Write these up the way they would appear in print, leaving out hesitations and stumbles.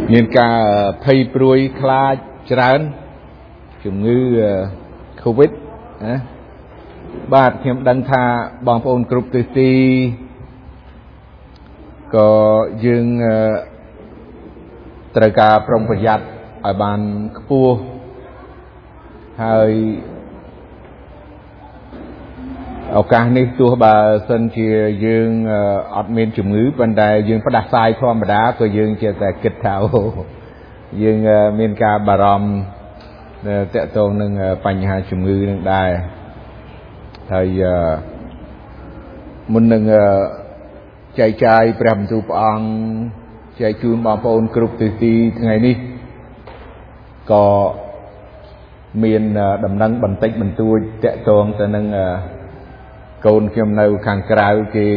មានការភ័យព្រួយខ្លាចច្រើនជំងឺ COVID ណាបាទខ្ញុំដឹងថាបងប្អូនគ្រប់ទិសទីក៏យើងត្រូវការប្រុងប្រយ័ត្នឲ្យបានខ្ពស់ហើយឱកាសនេះទោះបើសិនជាយើងអត់មានជំងឺប៉ុន្តែយើងផ្ដាសាយធម្មតាក៏យើងចេះតែគិតថាយើងមានការបារម្ភទាក់ទងនឹងបញ្ហាជំងឺនឹងដែរហើយមុននឹងចែកចាយព្រះបន្ទូលព្រះអង្គចែកជូនបងប្អូនគ្រប់ទិសទីថ្ងៃនេះក៏មានដំណឹងបន្តិចបន្តួចទាក់ទងទៅនឹងកូនខ្ញុំនៅខាងក្រៅគេ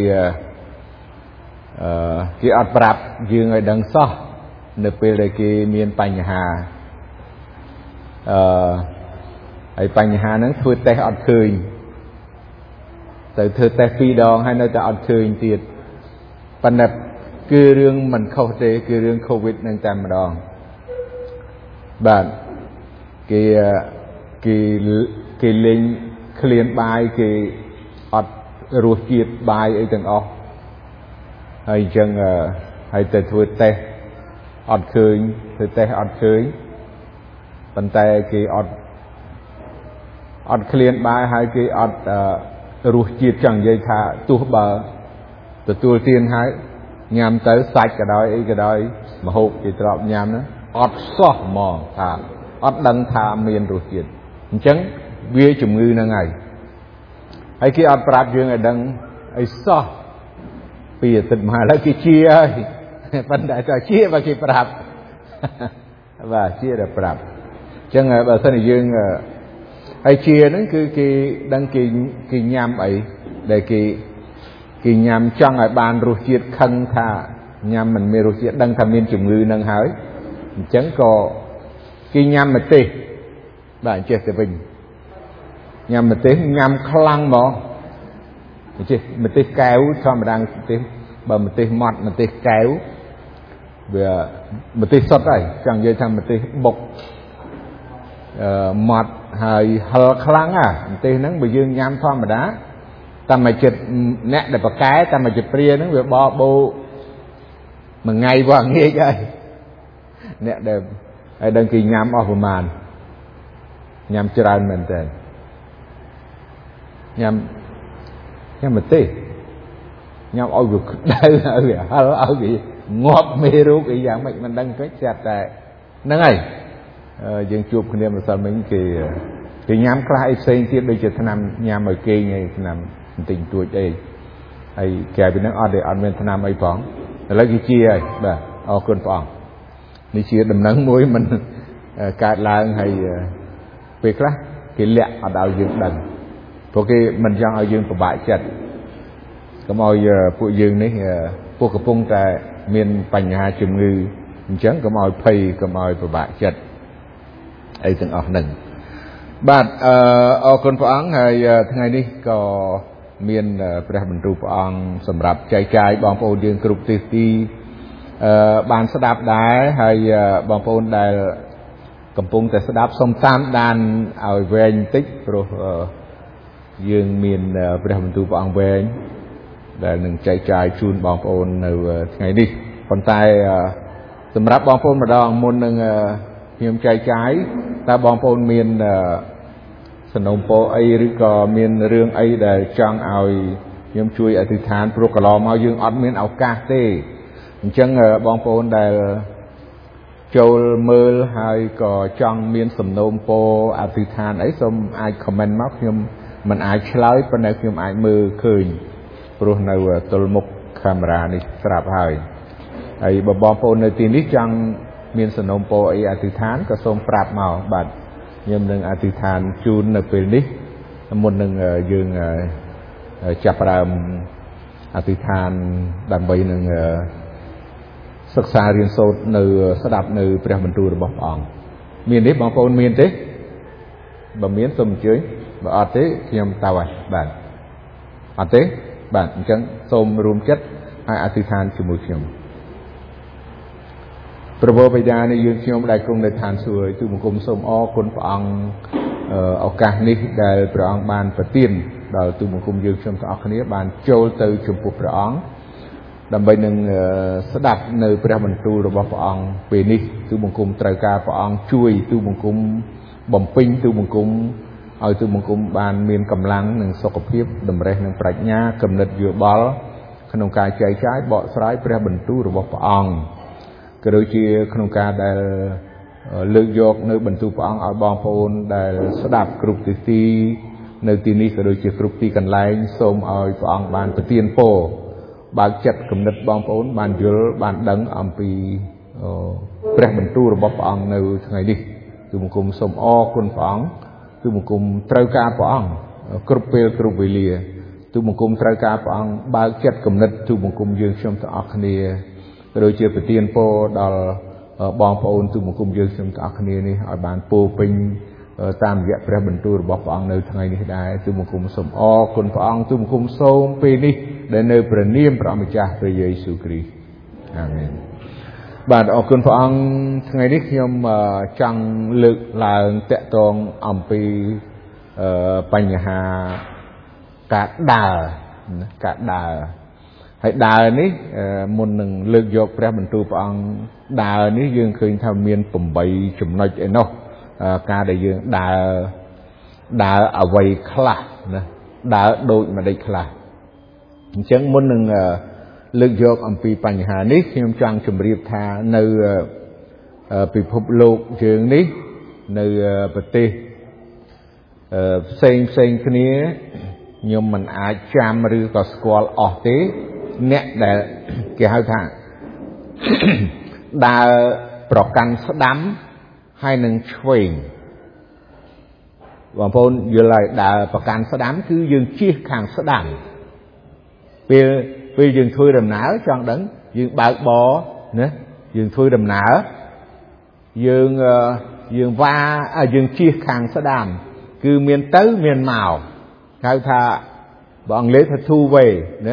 អត់ប្រាប់យើងឲ្យដឹងសោះនៅពេលដែលគេមានបញ្ហាហើយបញ្ហាហ្នឹងធ្វើតេស្តអត់ឃើញទៅធ្វើតេស្ត2ដងហើយនៅតែអត់ឃើញទៀតប៉ុន្តែគឺរឿងមិនខុសទេគឺរឿង COVID នឹងតែម្ដងបាទគេលេងឃ្លានបាយគេអត់រសជាតិបាយអីទាំងអស់ហើយអញ្ចឹងហើយទៅធ្វើតេស្តអត់ឃើញធ្វើតេស្តអត់ឃើញប៉ុន្តែគេអត់ឃ្លានបាយហើយគេអត់រសជាតិចង់និយាយថាទោះបើទទួលទានហើយញ៉ាំទៅសាច់ក៏ដោយអីក៏ដោយម្ហូបគេទ្របញ៉ាំហ្នឹងអត់សោះហ្មងថាអត់ដឹងថាមានរសជាតិអញ្ចឹងវាជំងឺហ្នឹងហើយគេអត់ប្រាប់យើងឲ្យដឹងអីសោះពីអាទិត្យមកឥឡូវគេជាហើយប៉ុន្តែតើជាបើគេប្រាប់បាទជាតែប្រាប់អញ្ចឹងបើសិនជាយើងហើយជាហ្នឹងគឺគេដឹងគេញ៉ាំអីដែលគេញ៉ាំចង់ឲ្យបានរសជាតិខឹងថាញ៉ាំមិនមានរសជាតិដឹងថាមានជំងឺនឹងហើយអញ្ចឹងក៏គេញ៉ាំម្ទេសបាទចេះទៅវិញញ៉ាំម្ទេសញ៉ាំខ្លាំងហ្មងចេះម្ទេសកែវធម្មតាម្ទេសបើម្ទេសម៉ត់ម្ទេសកែវវាម្ទេសសុទ្ធហើយចង់និយាយថាម្ទេសបុកម៉ត់ហើយហឹរខ្លាំងម្ទេសហ្នឹងបើយើងញ៉ាំធម្មតាតាមមកចិត្តអ្នកដែលប្រកែតាមមកចិត្តព្រាហ្នឹងវាបបោមួយថ្ងៃវាងាកហើយអ្នកដែលឲ្យដឹងគេញ៉ាំអស់ប្រមាណញ៉ាំច្រើនមែនតើញ៉ាំម្ទេសញ៉ាំឲ្យវាក្តៅឲ្យវាហឹរឲ្យវាងាប់មេរោគអីយ៉ាងម៉េចមិនដឹងទេចាត់តែហ្នឹងហើយយើងជួបគ្នាម្សិលមិញគេញ៉ាំខ្លះអីផ្សេងទៀតដូចជាថ្នាំញ៉ាំឲ្យគេងឯថ្នាំបន្តិចតួចអីហើយក្រៅពីហ្នឹងអត់មានថ្នាំអីផងឥឡូវគេជាហើយបាទអរគុណព្រះអង្គនេះជាដំណឹងមួយមិនកើតឡើងហើយពេលខ្លះគេលាក់អត់ឲ្យយើងដឹងព្រោះគេមិនចង់ឲ្យយើងពិបាកចិត្តកុំឲ្យពួកយើងនេះពួកកំពុងតែមានបញ្ហាជំងឺអញ្ចឹងកុំឲ្យភ័យកុំឲ្យពិបាកចិត្តអីទាំងអស់ហ្នឹងបាទអរគុណព្រះអង្គហើយថ្ងៃនេះក៏មានព្រះបន្ទូលព្រះអង្គសម្រាប់ចែកចាយបងប្អូនយើងគ្រប់ទិសទីបានស្ដាប់ដែរហើយបងប្អូនដែលកំពុងតែស្ដាប់សូមតាមដានឲ្យវែងបន្តិចព្រោះយើងមានព្រះបន្ទូលព្រះអង្គវែងដែលនឹងចែកចាយជូនបងប្អូននៅថ្ងៃនេះប៉ុន្តែសម្រាប់បងប្អូនម្ដងមុននឹងខ្ញុំចែកចាយតើបងប្អូនមានសំណូមពរអីឬក៏មានរឿងអីដែលចង់ឲ្យខ្ញុំជួយអធិដ្ឋានព្រោះកន្លងមកយើងអត់មានឱកាសទេអញ្ចឹងបងប្អូនដែលចូលមើលហើយក៏ចង់មានសំណូមពរអធិដ្ឋានអីសូមអាច comment មកខ្ញុំមិនអាចឆ្លើយប៉ុន្តែខ្ញុំអាចមើលឃើញព្រោះនៅទល់មុខកាមេរ៉ានេះស្រាប់ហើយបើបងប្អូននៅទីនេះចង់មានសំណូមពរអីអធិដ្ឋានក៏សូមប្រាប់មកបាទខ្ញុំនឹងអធិដ្ឋានជូននៅពេលនេះមុននឹងយើងចាប់ផ្ដើមអធិដ្ឋានដើម្បីនឹងសិក្សារៀនសូត្រនៅស្ដាប់នៅព្រះបន្ទូលរបស់ព្រះអង្គមានទេបងប្អូនមានទេបើមានសូមអញ្ជើញបើអត់ទេខ្ញុំទៅហើយបាទអត់ទេបាទអញ្ចឹងសូមរួមចិត្តហើយអធិដ្ឋានជាមួយខ្ញុំប្រពោបិតានៃយើងខ្ញុំដែលគង់នៅឋានសួគ៌ទូបង្គំសូមអរគុណព្រះអង្គឱកាសនេះដែលព្រះអង្គបានប្រទានដល់ទូបង្គំយើងខ្ញុំទាំងអស់គ្នាបានចូលទៅចំពោះព្រះអង្គដើម្បីនឹងស្ដាប់នៅព្រះបន្ទូលរបស់ព្រះអង្គពេលនេះទូបង្គំត្រូវការព្រះអង្គជួយទូបង្គំបំពេញទូបង្គំឲ្យទូបង្គំបានមានកម្លាំងនិងសុខភាពតម្រេះនិងប្រាជ្ញាគំនិតយោបល់ក្នុងការចែកចាយបកស្រាយព្រះបន្ទូលរបស់ព្រះអង្គក៏ដូចជាក្នុងការដែលលើកយកនៅបន្ទូលព្រះអង្គឲ្យបងប្អូនដែលស្ដាប់គ្រប់ទិសទីនៅទីនេះក៏ដូចជាគ្រប់ទីកន្លែងសូមឲ្យព្រះអង្គបានប្រទានពរបើកចិត្តគំនិតបងប្អូនបានយល់បានដឹងអំពីព្រះបន្ទូលរបស់ព្រះអង្គនៅថ្ងៃនេះទូបង្គំសូមអរគុណព្រះអង្គទូបង្គំត្រូវការព្រះអង្គគ្រប់ពេលគ្រប់វេលាទូបង្គំត្រូវការព្រះអង្គបើកចិត្តគំនិតទូបង្គំយើងខ្ញុំទាំងអស់គ្នាក៏ដូចជាប្រទានពរដល់បងប្អូនទូបង្គំយើងខ្ញុំទាំងអស់គ្នានេះឲ្យបានពោពេញតាមរយៈព្រះបន្ទូលរបស់ព្រះអង្គនៅថ្ងៃនេះដែរទូបង្គំសូមអរគុណព្រះអង្គទូបង្គំសូមពេលនេះដែលនៅព្រះនាមព្រះម្ចាស់ព្រះយេស៊ូវគ្រីស្ទអាមែនបាទអរគុណព្រះអង្គថ្ងៃនេះខ្ញុំចង់លើកឡើងតាក់ទងអំពីបញ្ហាការដើរហើយដើរនេះមុននឹងលើកយកព្រះបន្ទូលព្រះអង្គដើរនេះយើងឃើញថាមាន8ចំណុចឯណោះការដែលយើងដើរអ្វីខ្លះណាដើរដូចម្ដេចខ្លះអញ្ចឹងមុននឹងលើកយកអំពីបញ្ហានេះខ្ញុំចង់ជម្រាបថានៅពិភពលោកយើងនេះនៅប្រទេសផ្សេងគ្នាខ្ញុំមិនអាចចាំឬក៏ស្គាល់អស់ទេអ្នកដែលគេហៅថាដើរប្រកាន់ស្ដាំហើយនឹងឆ្វេងបងប្អូនយល់ហើយដើរប្រកាន់ស្ដាំគឺយើងជៀសខាងស្ដាំពេលយើងធ្វើដំណើរចង់ដឹងយើងបើកបរណាយើងធ្វើដំណើរយើងជៀសខាងស្ដាំគឺមានទៅមានមកហៅថាបើអង់គ្លេសថា two way ណា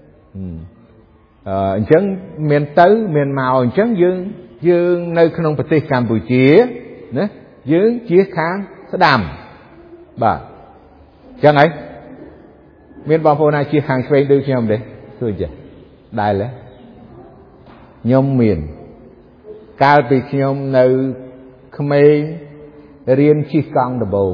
អញ្ចឹងមានទៅមានមកអញ្ចឹងយើងនៅក្នុងប្រទេសកម្ពុជាណាយើងជៀសខាងស្ដាំបាទអញ្ចឹងហើយមានបងប្អូនណាជៀសខាងឆ្វេងដូចខ្ញុំទេឃើញទេដែរទេខ្ញុំមានកាលពីខ្ញុំនៅក្មេងរៀនជិះកង់ដំបូង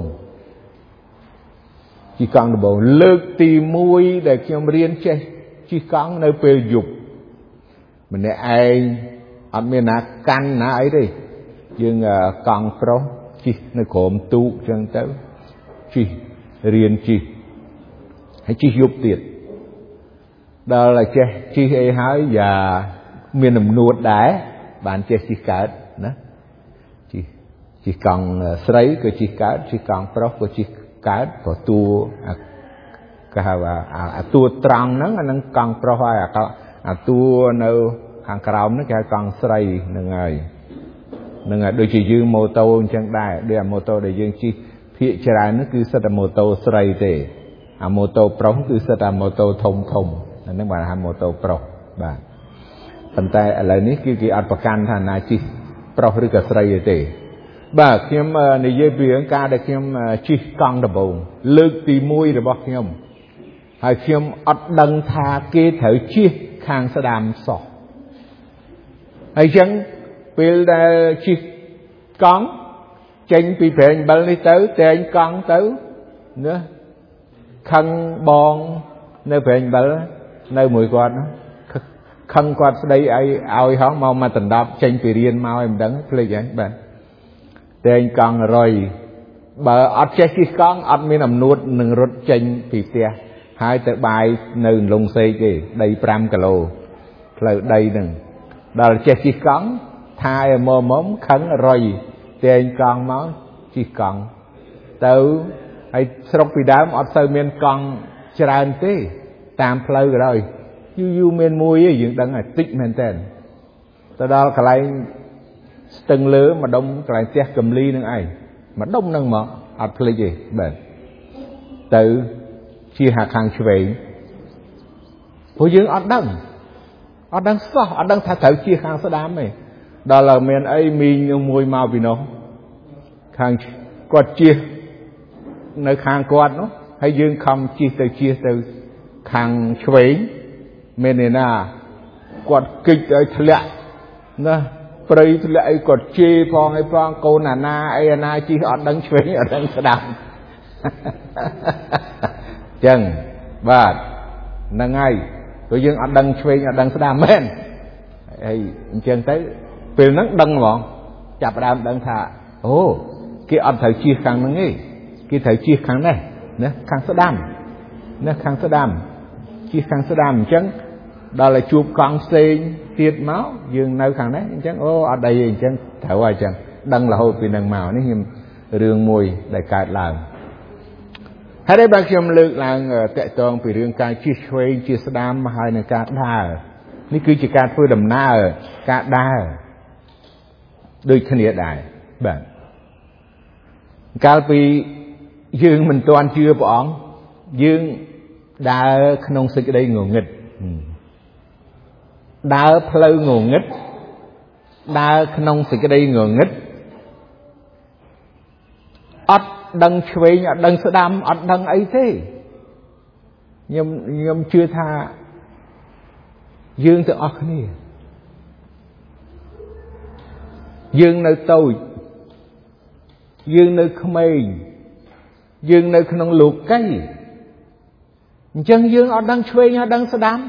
លើកទី1ដែលខ្ញុំរៀនចេះជិះកង់នៅពេលយប់ម្នាក់ឯងអត់មានណាកាន់ណាអីទេយើងកង់ប្រុសជិះនៅក្រោមទូកអញ្ចឹងទៅជិះរៀនជិះហើយជិះយប់ទៀតដល់តែចេះជិះអីហើយយ៉ាមានអំនួតដែរបានចេះជិះកើតណាជិះកង់ស្រីក៏ជិះកើតជិះកង់ប្រុសក៏ជិះកើតក៏តួគេហៅអាតួត្រង់ហ្នឹងអានឹងកង់ប្រុសហើយអាតួនៅខាងក្រោមហ្នឹងគេហៅកង់ស្រីហ្នឹងហើយដូចជាយើងម៉ូតូអញ្ចឹងដែរដូចអាម៉ូតូដែលយើងជិះភាគច្រើនហ្នឹងគឺសិតតែម៉ូតូស្រីទេអាម៉ូតូប្រុសគឺសិតតែម៉ូតូធំអាហ្នឹងបានហៅម៉ូតូប្រុសបាទប៉ុន្តែឥឡូវនេះគឺគេអត់ប្រកាន់ថាណាជិះប្រុសឬក៏ស្រីទេបាទខ្ញុំនិយាយពីរឿងការដែលខ្ញុំជិះកង់ដំបូងលើកទី1របស់ខ្ញុំហើយខ្ញុំអត់ដឹងថាគេត្រូវជិះខាងស្ដាំសោះហើយអញ្ចឹងពេលដែលជិះកង់ចេញពីប្រេងអំបិលនេះទៅតែងកង់ទៅណាខឹងបងនៅប្រេងអំបិលនៅមួយគាត់ខឹងគាត់ស្ដីអីឲ្យហងមកដណ្ដប់ចេញពីរៀនមកឲ្យមិនដឹងភ្លេចហើយបាទតែងកង់រុយបើអត់ចេះជិះកង់អត់មានអំនួតនឹងរត់ចេញពីផ្ទះហើយទៅបាយនៅលងសេកទេដី5គីឡូផ្លូវដីហ្នឹងដល់ចេះជិះកង់ថាឲ្យមុំខឹងរុយតែងកង់មកជិះកង់ទៅហើយស្រុកពីដើមអត់សូវមានកង់ច្រើនទេតាមផ្លូវក៏ដោយយូរមានមួយឯងយើងដឹងតែតិចមែនតើទៅដល់កន្លែងស្ទឹងលើម្ដុំកន្លែងផ្ទះកំលីនឹងឯងម្ដុំហ្នឹងមកអត់ភ្លេចទេបាទទៅជាខាងឆ្វេងព្រោះយើងអត់ដឹងសោះអត់ដឹងថាត្រូវជាខាងស្ដាំទេ đó là miền ấy mình mùi màu vì nó khang quạt chia nơi khang quạt nó hay dương không chia từ khang chuối miền này na quạt kịch ở thẹn nè bây giờ lại quạt chia phong hay phong cô na ai na chi ở đằng chuối ở đằng đàm chừng và nâng ngay tôi dương ở đằng chuối ở đằng đàm men hay chừng tới về nó đằng bọn chạp đàm đằng thà ô cái ăn thời chia khang nó nghe cái thời chia khang này nè khang sữa đam nè khang sữa đam chia khang sữa đam chăng đó là chụp con sen tiệt máu dương nơi khang đấy chăng ô ở đây chăng thở ngoài chăng đằng là hồi vì đằng màu nó hiểm đường mùi đại cát làm hay đây bác chồng lực là tệ toàn vì đường cài chia xuôi chia sữa đam hai là cát đàนี่คือจิการพูดดำหน้าการได้โดยขณีได้แบบการไปยืงมันตอนเชื่อปองยืงดาขนมสึกได้งงงิดดาเพลงงงิดดาขนมสึกได้งงงิดอดดังช่วยดังสดามอดดังไอ้เท่ยมเชื่อท่าdương tự óc này dương nơi tôi dương nơi không ai dương nơi không lục cây chân dương ở đang chơi ở đang đám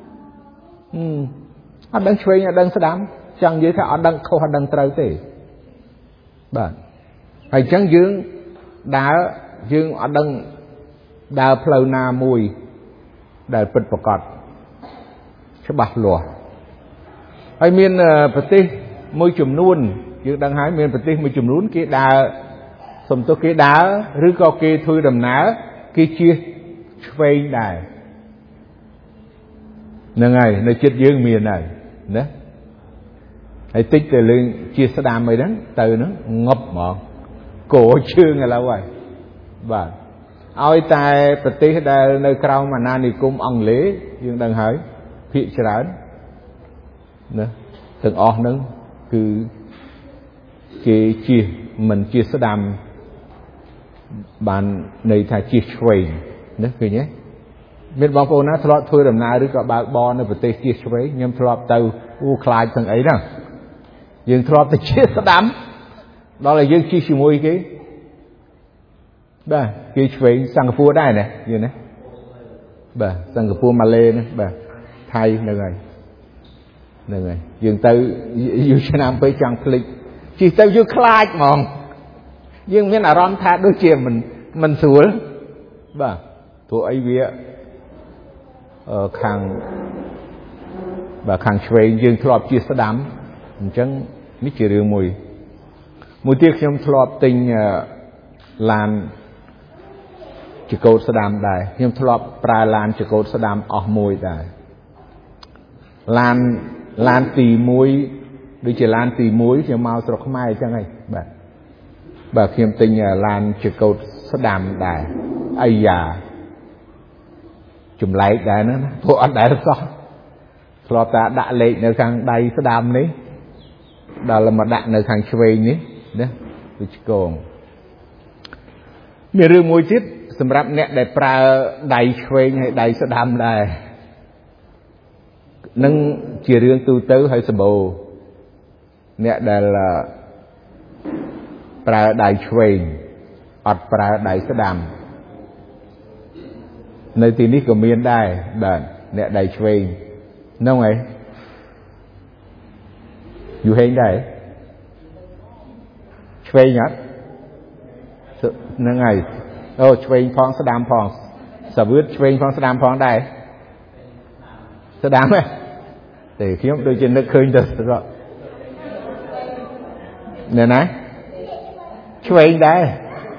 ở đang chơi ở đang đám chẳng dưới thà ở đang không ở đang trâu thế bạn hay chân dương đá dương ở đang đá phơi na mùi đá bật bọc cọt bạc lúa, hay miền Phật tích môi chùm nuôn, dương đang hái miền Phật tích môi chùm nuôn kia đá, sầm tô kia đá, rưỡi co kia thui đầm ná, kia chia, vây đài, nè ngày nơi chết dương miền này, nè, hay tích từ lên chia sẻ đam mày đó, từ nó ngập mọn, cổ chưa ngày lâu rồi, và, ai tài Phật tích đây nơi cao mà nani cung ông lễ dương đang hái phía trái nè từng on nữa cứ cái chia mình chia sẻ đam bàn này thay chia sẻ nè cứ nhé miền bang phố nó thọt thôi đầm na đứa có ba bo nó phải chia sẻ nhưng thọt từ khai thằng ấy nè nhưng thọt thì chia sẻ đam đó là dương chia sẻ môi cái đây cái sẻ Singapore đây này như này bà Singapore Malay này bà thay nè người dương tư dương Việt Nam với chàng phịch chỉ tư dương khai mòn dương miền Aram tha đôi chia mình xuống bà tụi ấy vía khang bà khang chơi dương thọp chia sẻ đám chẳng mấy chỉ riêng mùi tiếc trong thọp tình làn chỉ cột sẻ đám đài nhưng thọp prai làn chỉ cột sẻ đám ở mùi đài lan tì muối đôi chỉ lan tì muối thì mau sọc mai cho ngay bà khiêm tinh lan chỉ cầu sắt đàm đài ai già chùm lấy đài nữa thôi anh đài sao lo ta đã lệ nơi khang đầy sắt đàm đấy đó là mà đạn nơi khang chơi nhé đấy tôi chỉ còn miền rừng muối chết sầm rạp nẹt đầy pra đầy chơi hay đầy sắt đàm đài nâng chia riêng tu tứ hay sờ bồ nè đây là pra đại truyền ọt pra đại sơ đàm nơi tí ní của miền đài bạn nè đại truyền nông ấy dù hay đây truyền nhá nâng ấy ô truyền phong sơ đàm phong sờ vứt truyền phong sơ đàm phong đây sơ đàm ấy để khi đôi chân nó khơi được rồi nè này train đây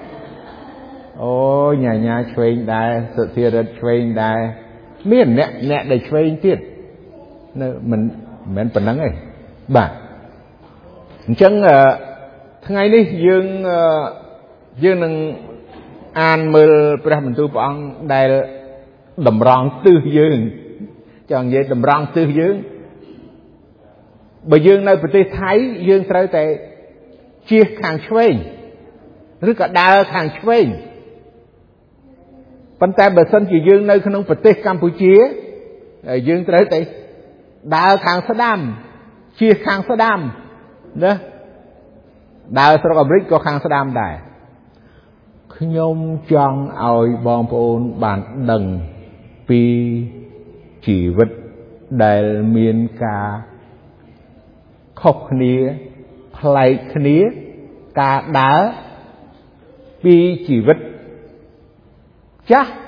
ôi nhà train đây sự thiệt là train đây miền nè để train tiết mình phần nắng này bà chẳng ngày đi dương nâng an mơ pra mình tu bong đây đầm rong tư dương chọn vậy đầm rong tư dương bởi dương nơiประเทศไทยdươngត្រូវតែជៀសខាងឆ្វេងឬក៏ដើរខាងឆ្វេងប៉ុន្តែបើសិនជាយើងនៅក្នុងប្រទេសកម្ពុជាយើងត្រូវតែដើរខាងស្ដាំជៀសខាងស្ដាំណាដើរស្រុកអាមេរិកក៏ខាងស្ដាំដែរខ្ញុំចង់ឲ្យបងប្អូនបានដឹងពីជីវិតដែលមានការខុសគ្នាប្លែកគ្នាការដើរពីជីវិតចាស់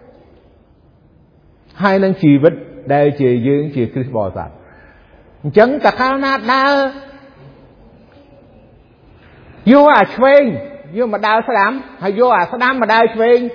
ហើយនឹងជីវិតដែលជាយើងជាគ្រិស្តបរិស័ទអញ្ចឹងតើកាលណាដើរយកអាឆ្វេងយកមកដើរស្ដាំហើយយកអាស្ដាំមកដើរឆ្វេង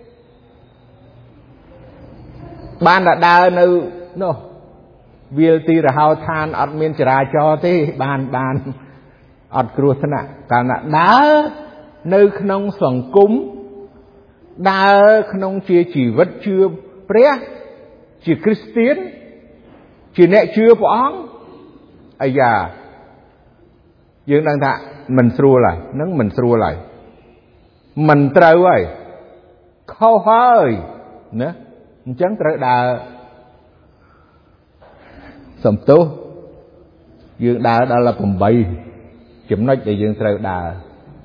បានតែដើរនៅនោះវាលទីរហោឋានអត់មានចរាចរណ៍ទេបានអត់គ្រោះថ្នាក់កាលណាដើរនៅក្នុងសង្គមដើរក្នុងជាជីវិតជឿព្រះជាគ្រីស្ទានជាអ្នកជឿព្រះអង្គអាយ៉ាយើងដឹងថាមិនស្រួលហើយនឹងមិនស្រួលហើយមិនត្រូវហើយខុសហើយណាអញ្ចឹងត្រូវដើរសំទោសយើងដើរដល់8ចំណុចដែលយើងត្រូវដើរ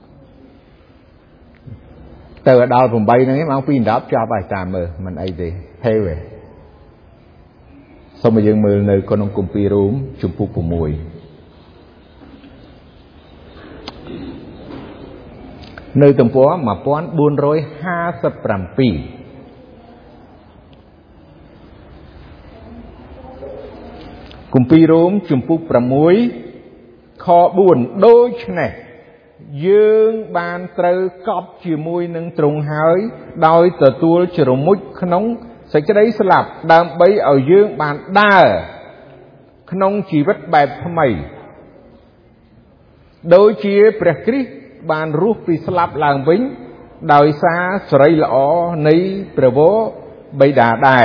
ទៅដល់8ហ្នឹងឯងម៉ោង 2:10 ចប់ហើយតាមមើលមិនអីទេហេវទេសូមឲ្យយើងមើលនៅក្នុងគម្ពីររ៉ូមជំពូក 6នៅទំព័រ 1457គម្ពីររ៉ូមជំពូក 6 ខ 4 ដូច្នេះយើងបានត្រូវកប់ជាមួយនឹងទ្រង់ហើយដោយទទួលជ្រមុជក្នុងសេចក្តីស្លាប់ដើម្បីឲ្យយើងបានដើរក្នុងជីវិតបែបថ្មីដូចជាព្រះគ្រីស្ទបានរស់ពីស្លាប់ឡើងវិញដោយសារសេរីល្អនៃព្រះវរបិតាដែរ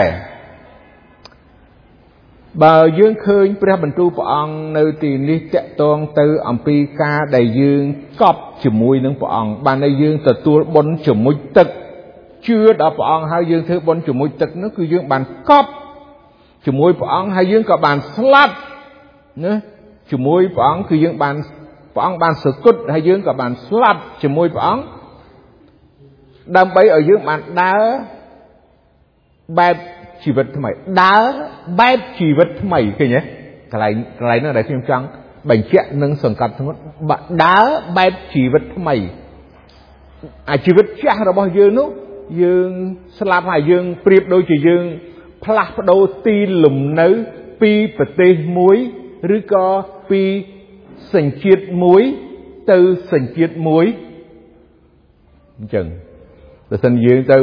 បើយើងឃើញព្រះបន្ទូលព្រះអង្គនៅទីនេះតាក់ទងទៅអំពីការដែលយើងកប់ជាមួយនឹងព្រះអង្គបានឲ្យយើងទទួលបុណ្យជំនួយទឹកជឿដល់ព្រះអង្គហើយយើងធ្វើបុណ្យជំនួយទឹកនោះគឺយើងបានកប់ជាមួយព្រះអង្គហើយយើងក៏បានស្លាប់ណាជាមួយព្រះអង្គគឺយើងបានព្រះអង្គបានសគត់ហើយយើងក៏បានស្លាប់ជាមួយព្រះអង្គដើម្បីឲ្យយើងបានដើរបែបជីវិតថ្មីដើរបែបជីវិតថ្មីឃើញទេកន្លែងនោះដែលខ្ញុំចង់បញ្ជាក់និងសង្កត់ធ្ងន់ដើរបែបជីវិតថ្មីអាជីវិតចាស់របស់យើងនោះយើងស្លាប់ហើយយើងប្រៀបដូចជាយើងផ្លាស់ប្ដូរទីលំនៅពីប្រទេសមួយឬក៏ពីសញ្ជាតិមួយទៅសញ្ជាតិមួយអញ្ចឹងបើសិនយើងទៅ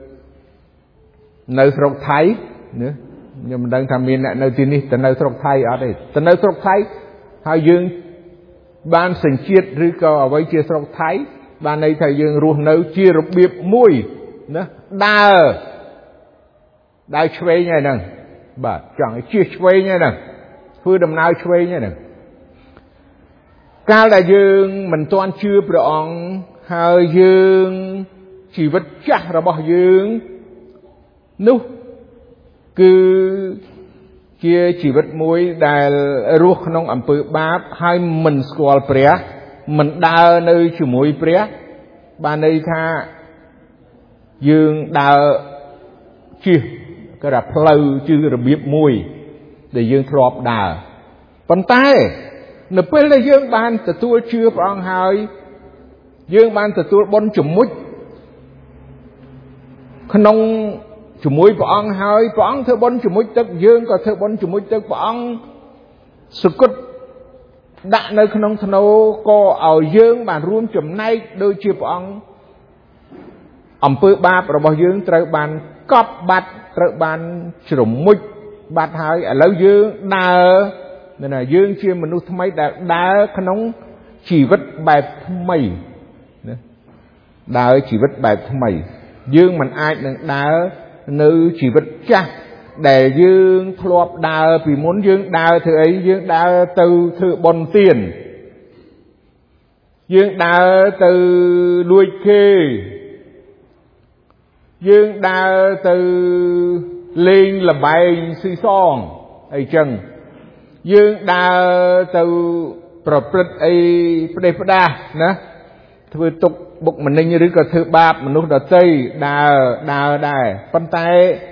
នៅស្រុកថៃណាខ្ញុំមិនដឹងថាមានអ្នកនៅទីនេះទៅនៅស្រុកថៃអត់ទេទៅនៅស្រុកថៃហើយយើងបានសញ្ជាតិឬក៏អ្វីជាស្រុកថៃបានន័យថាយើងរស់នៅជារបៀបមួយណាដើរឆ្វេងហើយហ្នឹងបាទចង់ឲ្យជិះឆ្វេងហើយហ្នឹងធ្វើដំណើរឆ្វេងហើយហ្នឹងកាលដែលយើងមិនទាន់ជឿព្រះអង្គហើយយើងជីវិតចាស់របស់យើងនោះគឺជាជីវិតមួយដែលរស់ក្នុងអំពើបាបហើយមិនស្គាល់ព្រះមិនដើរនៅជាមួយព្រះបានន័យថាយើងដើរជិះគេថាផ្លូវជឿរបៀបមួយដែលយើងធ្លាប់ដើរប៉ុន្តែនៅពេលដែលយើងបានទទួលជឿព្រះអង្គហើយយើងបានទទួលបុណ្យជំនួយក្នុងជាមួយព្រះអង្គហើយព្រះអង្គធ្វើបុណ្យជំនួយទឹកយើងក៏ធ្វើបុណ្យជំនួយទឹកព្រះអង្គសគត់ដាក់នៅក្នុងធ្នូក៏ឲ្យយើងបានរួមចំណែកដូចជាព្រះអង្គអំពើបាបរបស់យើងត្រូវបានកប់បាត់ត្រូវបានជ្រមុជបាត់ហើយឥឡូវយើងដើរណាយើងជាមនុស្សថ្មីដែលដើរក្នុងជីវិតបែបថ្មីណាដើរជីវិតបែបថ្មីយើងមិនអាចនឹងដើរនៅជីវិតចាស់ để dương thọp đào vì muốn dương đào thứ ấy dương đào từ thứ bồn tiền dương đào từ đuôi khê dương đào từ linh là bài suy son ấy chừng dương đào từประพฤติไอ้ประเดประดานะធ្វើទុកបុកម្នេញឬក៏ធ្វើបាបមនុស្សដទៃដើរដែរប៉ុន្តែ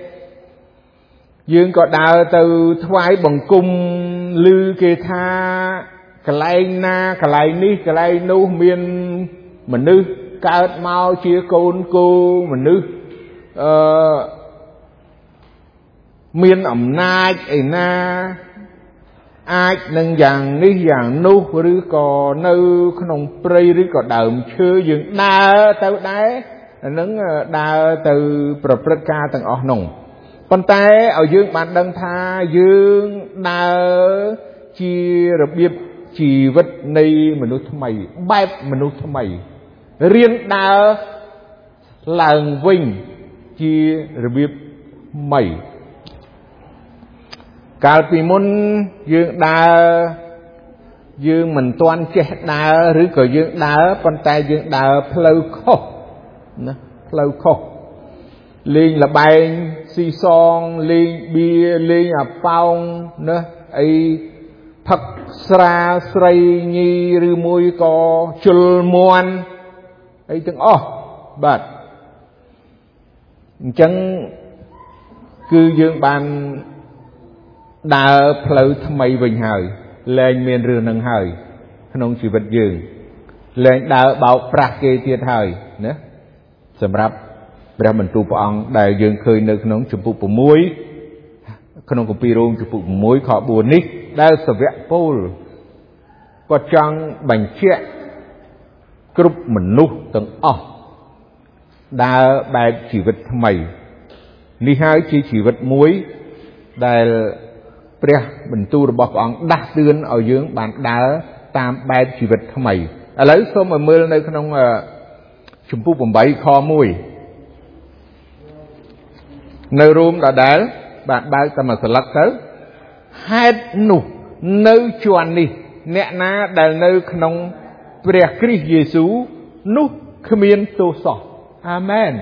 យើងក៏ដើរទៅថ្វាយបង្គំឮគេថាកន្លែងណាកន្លែងនេះកន្លែងនោះមានមនុស្សកើតមកជាកូនគោមនុស្សមានអំណាចឯណាអាចនឹងយ៉ាងនេះយ៉ាងនោះឬក៏នៅក្នុងព្រៃឬក៏ដើមឈើយើងដើរទៅដែរនឹងដើរទៅប្រព្រឹត្តការទាំងអស់នោះប៉ុន្តែឲ្យយើងបានដឹងថាយើងដើរជារបៀបជីវិតនៃមនុស្សថ្មីបែបមនុស្សថ្មីរៀនដើរឡើងវិញជារបៀបថ្មីកាលពីមុនយើងដើរយើងមិនទាន់ចេះដើរឬក៏យើងដើរប៉ុន្តែយើងដើរផ្លូវខុសណាផ្លូវខុសលេងលបែងស៊ីសងលេងបៀលេងអាប៉ោងណាអីផឹកស្រាស្រីញីឬមួយក៏ជុលមួនអីទាំងអស់បាទអញ្ចឹងគឺយើងបានដើរផ្លូវថ្មីវិញហើយលែងមានរឿងនឹងហើយក្នុងជីវិតយើងលែងដើរបោកប្រាស់គេទៀតហើយណាសម្រាប់ព្រះបន្ទូលព្រះអង្គដែលយើងឃើញនៅក្នុងជំពូក6ក្នុងគម្ពីររ៉ូមជំពូក6ខ4នេះដែលសាវកពូលគាត់ចង់បញ្ជាក់គ្រប់មនុស្សទាំងអស់ដើរបែបជីវិតថ្មីនេះហើយជាជីវិតមួយដែលព្រះបន្ទូលរបស់ព្រះអង្គដាស់តឿនឲ្យយើងបានដើរតាមបែបជីវិតថ្មីឥឡូវសូមឲ្យមើលនៅក្នុងជំពូក8ខ1នៅរ៉ូមដដែលបាទបើកតែមួយស្លឹកទៅហេតុនោះនៅជាន់នេះអ្នកណាដែលនៅក្នុងព្រះគ្រីស្ទយេស៊ូវនោះគ្មានទោសសោះអាមែន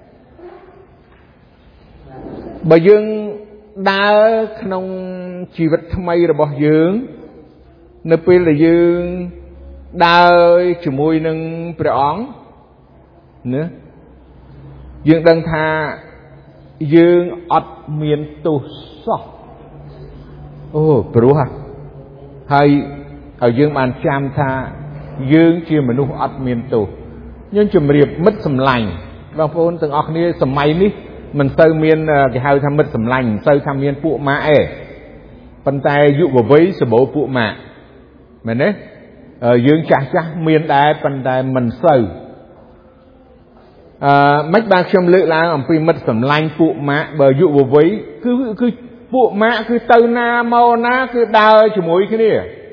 បើយើងដើរក្នុងជីវិតថ្មីរបស់យើងនៅពេលដែលយើងដើរជាមួយនឹងព្រះអង្គណាយើងដឹងថាយើងអត់មានទោសសោះអូព្រោះហើយឲ្យយើងបានចាំថាយើងជាមនុស្សអត់មានទោសខ្ញុំជម្រាបមិត្តសម្លាញ់បងប្អូនទាំងអស់គ្នាសម័យនេះមិនសូវមានគេហៅថាមិត្តសម្លាញ់មិនសូវថាមានពួកម៉ាក់ឯងប៉ុន្តែយុវវ័យសម្បូរពួកម៉ាក់មែនទេយើងចាស់មានដែរប៉ុន្តែមិនសូវមិនបានខ្ញុំលើកឡើងអំពីមិត្តសម្លាញ់ពួកម៉ាក់បើយុវវ័យគឺពួកម៉ាក់គឺទៅណាមកណាគឺដើរជាមួយគ្នា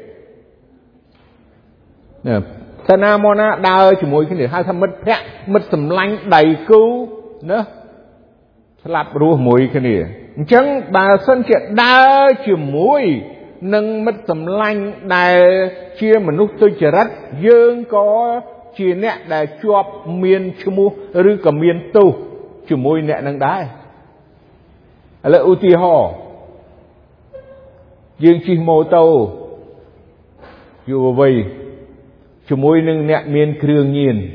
ទៅណាមកណាដើរជាមួយគ្នាហៅថាមិត្តភក្តិមិត្តសម្លាញ់ដៃគូណាស្លាប់រស់មួយគ្នាអញ្ចឹងបើសិនជាដើរជាមួយនឹងមិត្តសម្លាញ់ដែលជាមនុស្សទុច្ចរិតយើងក៏ជាអ្នកដែលជាប់មានឈ្មោះឬក៏មានទោសជាមួយអ្នកនឹងដែរឥឡូវឧទាហរណ៍យើងជិះម៉ូតូយុវវ័យជាមួយនឹងអ្នកមានគ្រឿងញៀន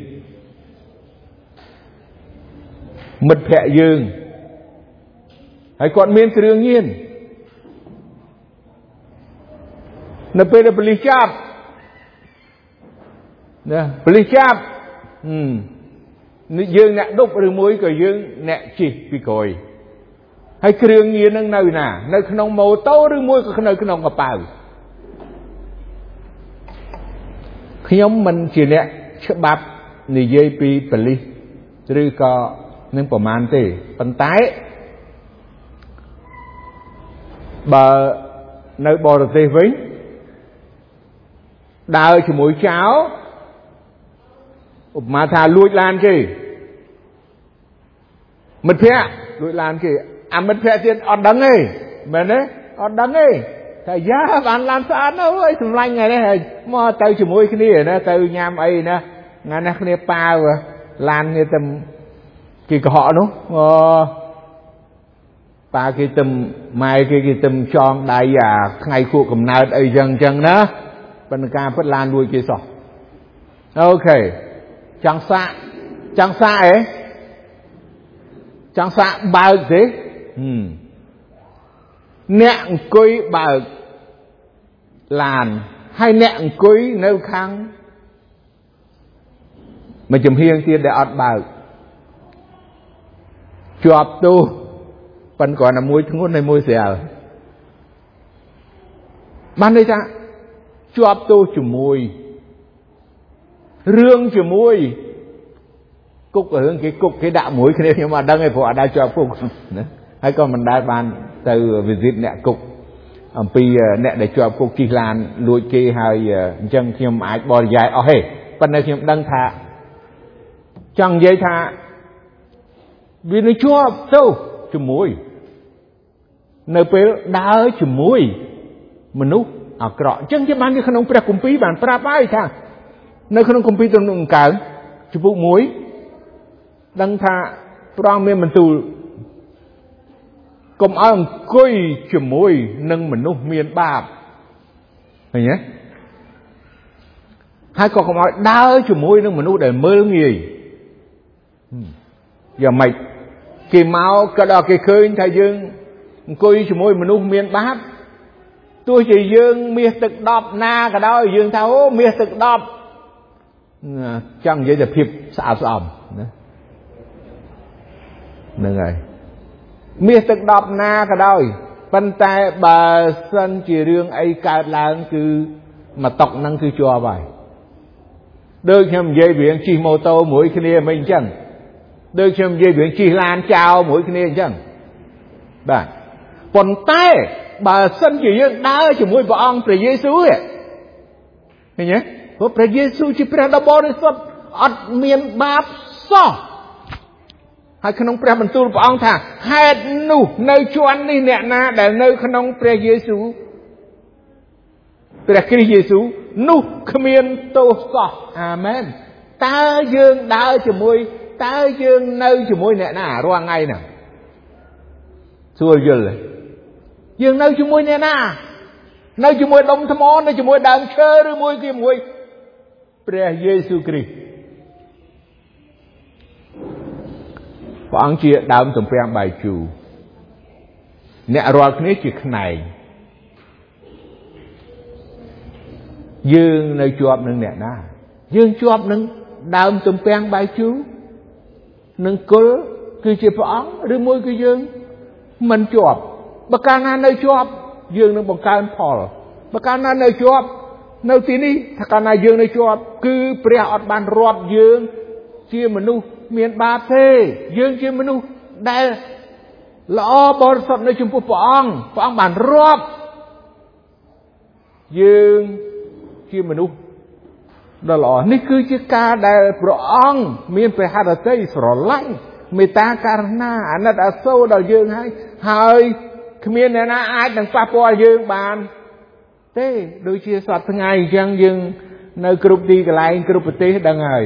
មិត្តភក្តិយើងហើយគាត់មានគ្រឿងញៀននៅពេលដែលប៉ូលីសចាប់ណាប៉ូលីសចាប់នេះយើងអ្នកដប់ឬមួយក៏យើងអ្នកជិះពីក្រោយហើយគ្រឿងញៀននឹងនៅណានៅក្នុងម៉ូតូឬមួយក៏នៅក្នុងកប៉ាល់ខ្ញុំមិនជាអ្នកច្បាប់និយាយពីប៉ូលីសឬក៏នឹងប្រមាណទេប៉ុន្តែបើនៅបរទេសវិញដើរជាមួយចៅឧបមាថាលួចឡានគេមិត្តភក្តិលួចឡានគេមិត្តភក្តិទៀតអត់ដឹងទេមែនទេអត់ដឹងទេថាយ៉ាបានឡានស្អាតណាស់អើយសម្លាញ់ថ្ងៃនេះមកទៅជាមួយគ្នាណាទៅញ៉ាំអីណាថ្ងៃនេះគ្នាប៉ាវឡានគ្នាទៅគេកុហកនោះប៉ាគេទៅម៉ែគេទៅចងដៃអាថ្ងៃខួបកំណើតអីចឹងណាប៉ុន្តែការពិតឡានលួចគេសោះអូខេចង់សាក់អីចង់សាក់បើកទេអ្នកអង្គុយបើកឡានហើយអ្នកអង្គុយនៅខាងមួយចំហៀងទៀតដែលអត់បើកជាប់ទោសប៉ុន្តែគ្រាន់តែមួយធ្ងន់ហើយមួយស្រាលបានន័យថាជាប់ទោសជាមួយរឿងជាមួយគុករឿងគេគុកគេដាក់មួយគ្នាខ្ញុំអត់ដឹងទេព្រោះអត់ដែរជាប់គុកណាហើយក៏មិនដែលបានទៅ visit អ្នកគុកអំពីអ្នកដែលជាប់គុកជិះឡានលួចគេហើយអញ្ចឹងខ្ញុំអាចបរិយាយអស់ទេប៉ុន្តែខ្ញុំដឹងថាចង់និយាយថាវានឹងជាប់ទោសជាមួយនៅពេលដើរជាមួយមនុស្សអាក្រក់អញ្ចឹងជាបាននៅក្នុងព្រះគម្ពីរបានប្រាប់ហើយថានៅក្នុងគម្ពីរទំនុកដង្កើងជំពូក1ដឹងថាព្រះអង្គមានបន្ទូលកុំឲ្យអង្គុយជាមួយនឹងមនុស្សមានបាបឃើញទេហើយក៏កុំឲ្យដើរជាមួយនឹងមនុស្សដែលមើលងាយយ៉ាងម៉េចគេមកក៏ដល់គេឃើញថាយើងអង្គុយជាមួយមនុស្សមានបាបទោះជាយើងមាសទឹក10ណាក៏ដោយយើងថាអូមាសទឹក10ចង់និយាយតែភាពស្អាតស្អំណាហ្នឹងហើយមាសទឹក10ណាក៏ដោយប៉ុន្តែបើសិនជារឿងអីកើតឡើងគឺមកតុកហ្នឹងគឺជាប់ហើយដូចខ្ញុំនិយាយរឿងជិះម៉ូតូមួយគ្នាមិនអញ្ចឹងដូចខ្ញុំនិយាយរឿងជិះឡានចោលមួយគ្នាអញ្ចឹងបាទប៉ុន្តែបើសិនជាយើងដើរជាមួយព្រះអង្គព្រះយេស៊ូវឃើញទេព្រោះព្រះយេស៊ូវជាព្រះដ៏បរិសុទ្ធអត់មានបាបសោះហើយក្នុងព្រះបន្ទូលព្រះអង្គថាហេតុនោះនៅជាន់នេះអ្នកណាដែលនៅក្នុងព្រះយេស៊ូវព្រះគ្រីស្ទយេស៊ូវនោះគ្មានទោសសោះអាមែនតើយើងដើរជាមួយតើយើងនៅជាមួយអ្នកណារាល់ថ្ងៃហ្នឹងសួរយល់ទេយើងនៅជាមួយអ្នកណានៅជាមួយដុំថ្មនៅជាមួយដើមឈើឬមួយជាមួយព្រះយេស៊ូវគ្រីស្ទព្រះអង្គជាដើមទំពាំងបាយជូរអ្នករាល់គ្នាជាខ្នែងយើងនៅជាប់នឹងអ្នកណាយើងជាប់នឹងដើមទំពាំងបាយជូរនឹងគល់គឺជាព្រះអង្គឬមួយគឺយើងមិនជាប់បើកាលណានៅជាប់យើងនឹងបង្កើនផលបើកាលណានៅជាប់នៅទីនេះថាកាលណាយើងនៅជាប់គឺព្រះអត់បានរាប់យើងជាមនុស្សមានបាបទេយើងជាមនុស្សដែលល្អបរិសុទ្ធនៅចំពោះព្រះអង្គបានរាប់យើងជាមនុស្សដ៏ល្អនេះគឺជាការដែលព្រះអង្គមានព្រះハរតីស្រឡាញ់មេត្តាករុណាអាណិតអាសូរដល់យើងហើយគ្មានអ្នកណាអាចនឹងប៉ះពាល់យើងបានទេដូចជាសប្តាហ៍ថ្ងៃអញ្ចឹងយើងនៅគ្រប់ទីកន្លែងគ្រប់ប្រទេសដឹងហើយ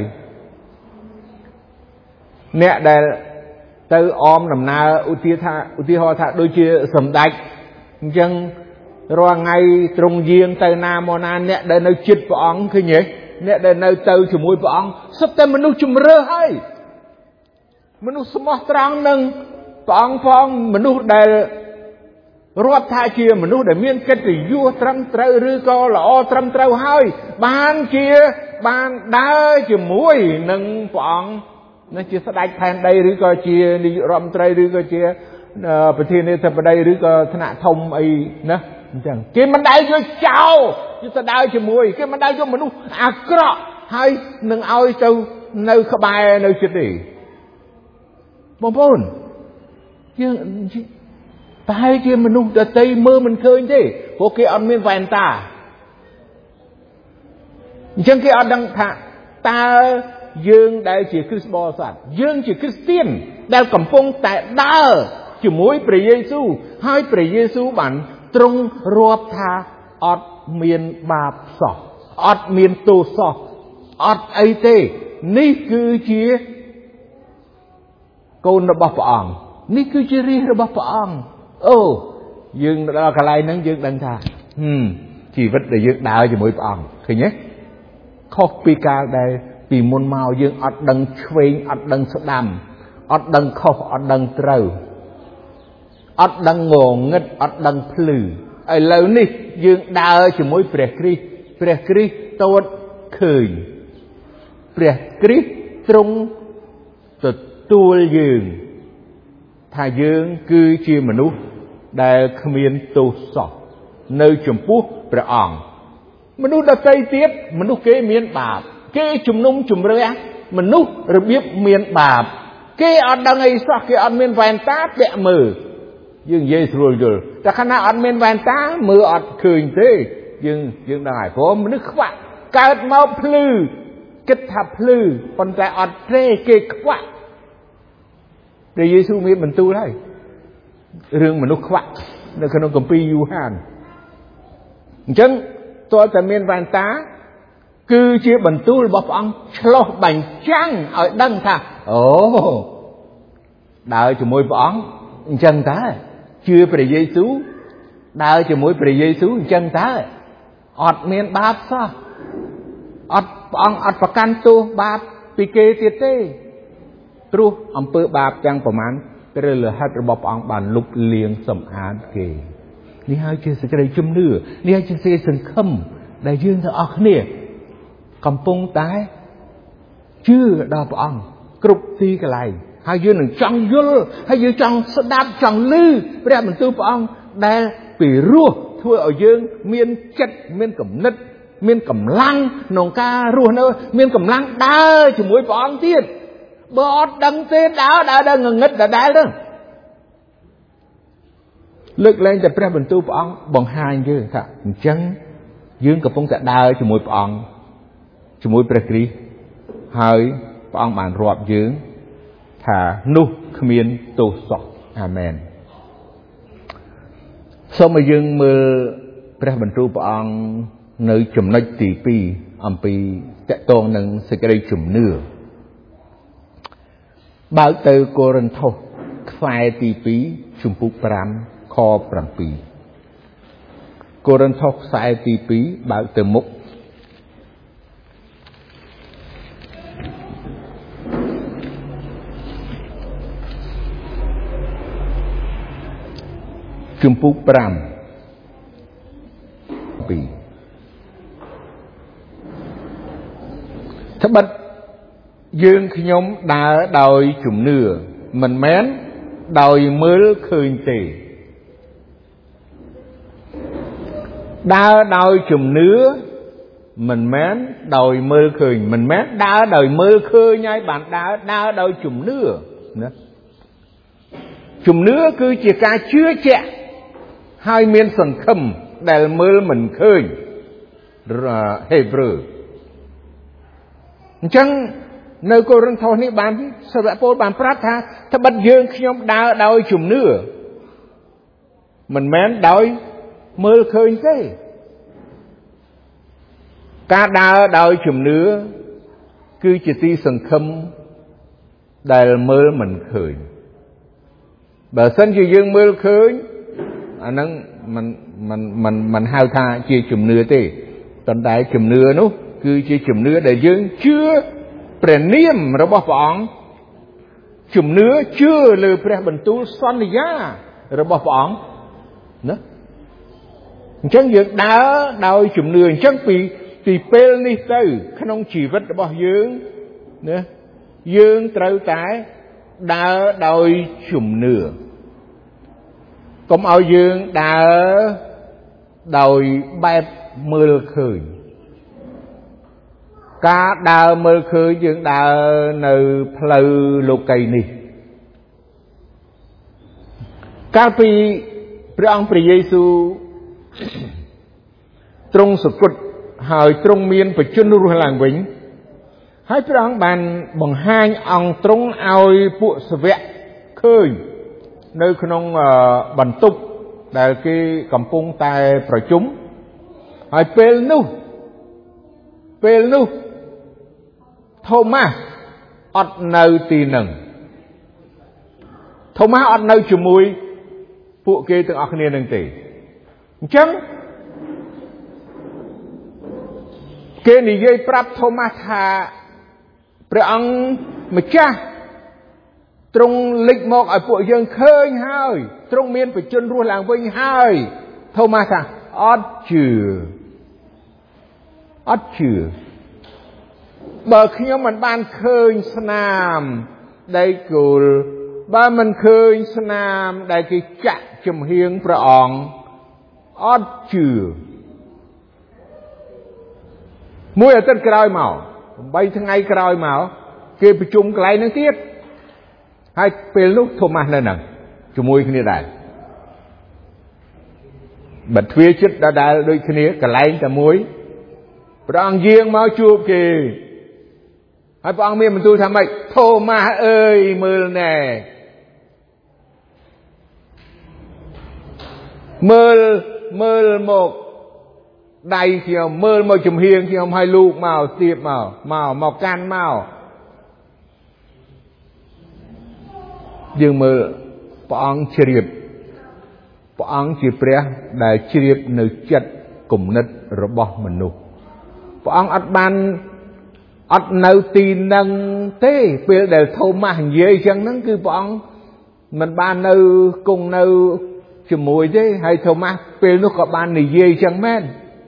អ្នកដែលទៅអមដំណើរឧទាហរណ៍ថាដូចជាសម្ដេចអញ្ចឹងរាល់ថ្ងៃត្រង់យាងទៅណាមកណាអ្នកដែលនៅជិតព្រះអង្គឃើញទេអ្នកដែលនៅទៅជាមួយព្រះអង្គសុទ្ធតែមនុស្សជំរឿហើយមនុស្សស្មោះត្រង់នឹងព្រះអង្គផងមនុស្សដែលរាប់ថាជាមនុស្សដែលមានកិត្តិយសត្រឹមត្រូវឬក៏ល្អត្រឹមត្រូវហើយបានដើរជាមួយនឹងព្រះអង្គនេះជាស្ដេចផែនដីឬក៏ជានាយករដ្ឋមន្ត្រីឬក៏ជាប្រធានាធិបតីឬក៏ថ្នាក់ធំអីណាអញ្ចឹងគេមិនដែលយកចោលយកទៅដើរជាមួយគេមិនដែលយកមនុស្សអាក្រក់ហើយនឹងឲ្យទៅនៅក្បែរនៅជិតទេបងប្អូនយើងតែជាមនុស្សដតីមើលមិនឃើញទេព្រោះគេអត់មានវ៉ែនតាអញ្ចឹងគេអត់ដឹងថាតើយើងដែលជាគ្រិស្តបរិស័ទយើងជាគ្រីស្ទៀនដែលកំពុងតែដើរជាមួយព្រះយេស៊ូវហើយព្រះយេស៊ូវបានទ្រង់រាប់ថាអត់មានបាបសោះអត់មានទោសសោះអត់អីទេនេះគឺជាកូនរបស់ព្រះអង្គនេះគឺជារាជរបស់ព្រះអង្គអូយើងដល់កន្លែងហ្នឹងយើងដឹងថាជីវិតដែលយើងដើរជាមួយព្រះអង្គឃើញទេខុសពីកាលដែលពីមុនមកយើងអត់ដឹងឆ្វេងអត់ដឹងស្ដាំអត់ដឹងខុសអត់ដឹងត្រូវអត់ដឹងងងឹតអត់ដឹងភ្លឺឥឡូវនេះយើងដើរជាមួយព្រះគ្រីស្ទព្រះគ្រីស្ទទតឃើញព្រះគ្រីស្ទទ្រង់ទទួលយើងថាយើងគឺជាមនុស្សដែលគ្មានទោសសោះនៅចំពោះព្រះអង្គមនុស្សដទៃទៀតមនុស្សគេមានបាបគេជំនុំជម្រះមនុស្សរបៀបមានបាបគេអត់ដឹងអីសោះគេអត់មានវ៉ែនតាពាក់មើលយើងនិយាយស្រួលយល់តែខណៈអត់មានវ៉ែនតាមើលអត់ឃើញទេយើងដឹងហើយព្រោះមនុស្សខ្វាក់កើតមកភ្លឺគិតថាភ្លឺប៉ុន្តែអត់ទេគេខ្វាក់ព្រះយេស៊ូវមានបន្ទូលហើយរឿងមនុស្សខ្វាក់នៅក្នុងគម្ពីរយូហានអញ្ចឹងតើតែមានវ៉ែនតាគឺជាបន្ទូលរបស់ព្រះអង្គឆ្លុះបញ្ចាំងឲ្យដឹងថាអូដើរជាមួយព្រះអង្គអញ្ចឹងតើជឿព្រះយេស៊ូវដើរជាមួយព្រះយេស៊ូវអញ្ចឹងតើអត់មានបាបសោះអត់ព្រះអង្គអត់ប្រកាន់ទោសបាបពីគេទៀតទេព្រោះអំពើបាបទាំងប្រមាណព្រះលិខិតរបស់ព្រះអង្គបានលុបលាងសម្អាតគេនេះហើយជាសេចក្តីជំនឿនេះហើយជាសេចក្តីសង្ឃឹមដែលយើងទាំងអស់គ្នាកំពុងតែជឿដល់ព្រះអង្គគ្រប់ទីកន្លែងហើយយើងនឹងចង់យល់ហើយយើងចង់ស្ដាប់ចង់ឮព្រះបន្ទូលព្រះអង្គដែលពីរោះធ្វើឲ្យយើងមានចិត្តមានគំនិតមានកម្លាំងក្នុងការរស់នៅមានកម្លាំងដើរជាមួយព្រះអង្គទៀតបើអត់ដឹងទេដើរងងឹតដដែលទៅលើកលែងតែព្រះបន្ទូលព្រះអង្គបង្ហាញយើងថាអញ្ចឹងយើងកំពុងតែដើរជាមួយព្រះអង្គជាមួយព្រះគ្រីស្ទហើយព្រះអង្គបានរាប់យើងថានោះគ្មានទោសសោះអាមែនសូមឲ្យយើងមើលព្រះបន្ទូលព្រះអង្គនៅចំណុចទី2អំពីតកតងនឹងសេចក្តីជំនឿបើកទៅកូរិនថូសខ្សែទី2ជំពូក5ខ7កូរិនថូសខ្សែទី2បើកទៅមុខជំពូក5 2ត្បិតយើងខ្ញុំដើរដោយជំនឿមិនមែនដោយមើលឃើញទេដើរដោយជំនឿមិនមែនដោយមើលឃើញមិនមែនដើរដោយមើលឃើញហើយបានដើរដោយជំនឿណាជំនឿគឺជាការជឿជាក់ហើយមានសង្ឃឹមដែលមើលមិនឃើញហេព្រើរអញ្ចឹងនៅកូរិនថូសនេះបានសាវកប៉ូលបានប្រាប់ថាត្បិតយើងខ្ញុំដើរដោយជំនឿមិនមែនដោយមើលឃើញទេការដើរដោយជំនឿគឺជាទីសង្ឃឹមដែលមើលមិនឃើញបើសិនជាយើងមើលឃើញអាហ្នឹងมันហៅថាជាជំនឿទេប៉ុន្តែជំនឿនោះគឺជាជំនឿដែលយើងជឿព្រះនាមរបស់ព្រះអង្គជំនឿជឿលើព្រះបន្ទូលសន្យារបស់ព្រះអង្គណាអញ្ចឹងយើងដើរដោយជំនឿអញ្ចឹងពីពេលនេះទៅក្នុងជីវិតរបស់យើងណាយើងត្រូវតែដើរដោយជំនឿកុំឲ្យយើងដើរដោយបែបមើលឃើញការដើរមើលឃើញយើងដើរនៅផ្លូវលោកីនេះកាលពីព្រះអង្គព្រះយេស៊ូវទ្រង់សុគតហើយទ្រង់មានបជនរស់ឡើងវិញហើយព្រះអង្គបានបង្ហាញអង្គទ្រង់ឲ្យពួកសាវកឃើញនៅក្នុងបន្ទប់ដែលគេកំពុងតែប្រជុំហើយពេលនោះថូម៉ាស់អត់នៅទីនឹងថូម៉ាស់អត់នៅជាមួយពួកគេទាំងអស់គ្នានឹងទេអញ្ចឹងគេនិយាយប្រាប់ថូម៉ាស់ថាព្រះអង្គម្ចាស់ទ្រង់លេចមកឲ្យពួកយើងឃើញហើយទ្រង់មានបជនរស់ឡើងវិញហើយថូម៉ាស់ថាអត់ជឿបើខ្ញុំមិនបានឃើញស្នាមដីគោលបើមិនឃើញស្នាមដែលគេចាក់ចំហៀងព្រះអង្គអត់ជឿមួយអាទិត្យក្រោយមក8ថ្ងៃក្រោយមកគេប្រជុំកន្លែងហ្នឹងទៀតហើយពេលនោះថូម៉ាស់នៅហ្នឹងជាមួយគ្នាដែរបើទ្វារចិត្តដដែលដូចគ្នាកន្លែងតែមួយព្រះអង្គយាងមកជួបគេហើយព្រះអង្គមានបន្ទូលថាម៉េចថូម៉ាស់អើយមើលណែមើលមកដៃខ្ញុំមើលមកចំហៀងខ្ញុំឲ្យលូកមកទៀបមកកាន់មកយើងមើលព្រះអង្គជ្រាបព្រះអង្គជាព្រះដែលជ្រាបនៅចិត្តគំនិតរបស់មនុស្សព្រះអង្គអត់នៅទីនឹងទេពេលដែលថូម៉ាស់និយាយអញ្ចឹងហ្នឹងគឺព្រះអង្គមិនបាននៅគង់នៅជាមួយទេហើយថូម៉ាស់ពេលនោះក៏បាននិយាយអញ្ចឹងមែន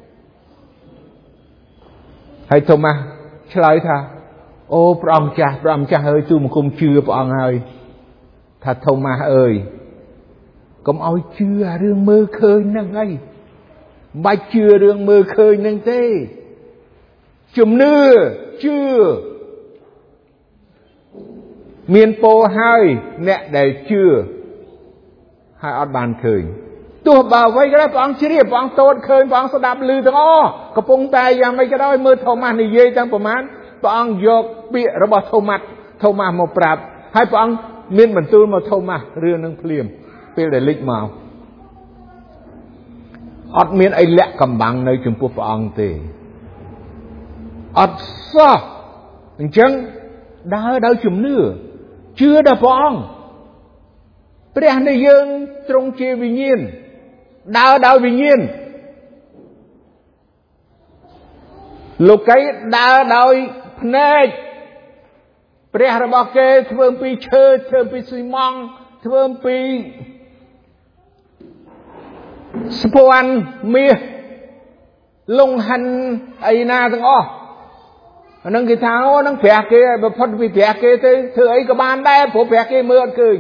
ហើយថូម៉ាស់ឆ្លើយថាអូព្រះអង្គម្ចាស់អើយទូលបង្គំជឿព្រះអង្គហើយថាថូម៉ាស់អើយកុំឲ្យជឿអារឿងមើលឃើញហ្នឹងអីមិនបាច់ជឿរឿងមើលឃើញហ្នឹងទេជំនឿជឿមានពរហើយអ្នកដែលជឿហើយអត់បានឃើញទោះបើអ្វីក៏ដោយព្រះអង្គជ្រាបព្រះអង្គតូចឃើញព្រះអង្គស្ដាប់ឮទាំងអស់កំពុងតែយ៉ាងម៉េចក៏ដោយមើលថូម៉ាស់និយាយទាំងប្រមាណព្រះអង្គយកពាក្យរបស់ថូម៉ាស់មកប្រាប់ហើយព្រះអង្គមានបន្ទូលមកថូម៉ាស់រឿងនឹងភ្លាមពេលដែលលេចមកអត់មានអីលាក់កំបាំងនៅចំពោះព្រះអង្គទេអត់សោះអញ្ចឹងដើរដោយជំនឿជឿដល់ព្រះអង្គព្រះនៃយើងទ្រង់ជាវិញ្ញាណដើរដោយវិញ្ញាណលោកីដើរដោយភ្នែកព្រះរបស់គេធ្វើពីឈើធ្វើពីស៊ីម៉ង់ធ្វើពីស្ពាន់មាសលង្ហិនអីណាទាំងអស់អានឹងគេថាអូនឹងព្រះគេឲ្យបំផុតពីព្រះគេទៅធ្វើអីក៏បានដែរព្រោះព្រះគេមើលអត់ឃើញ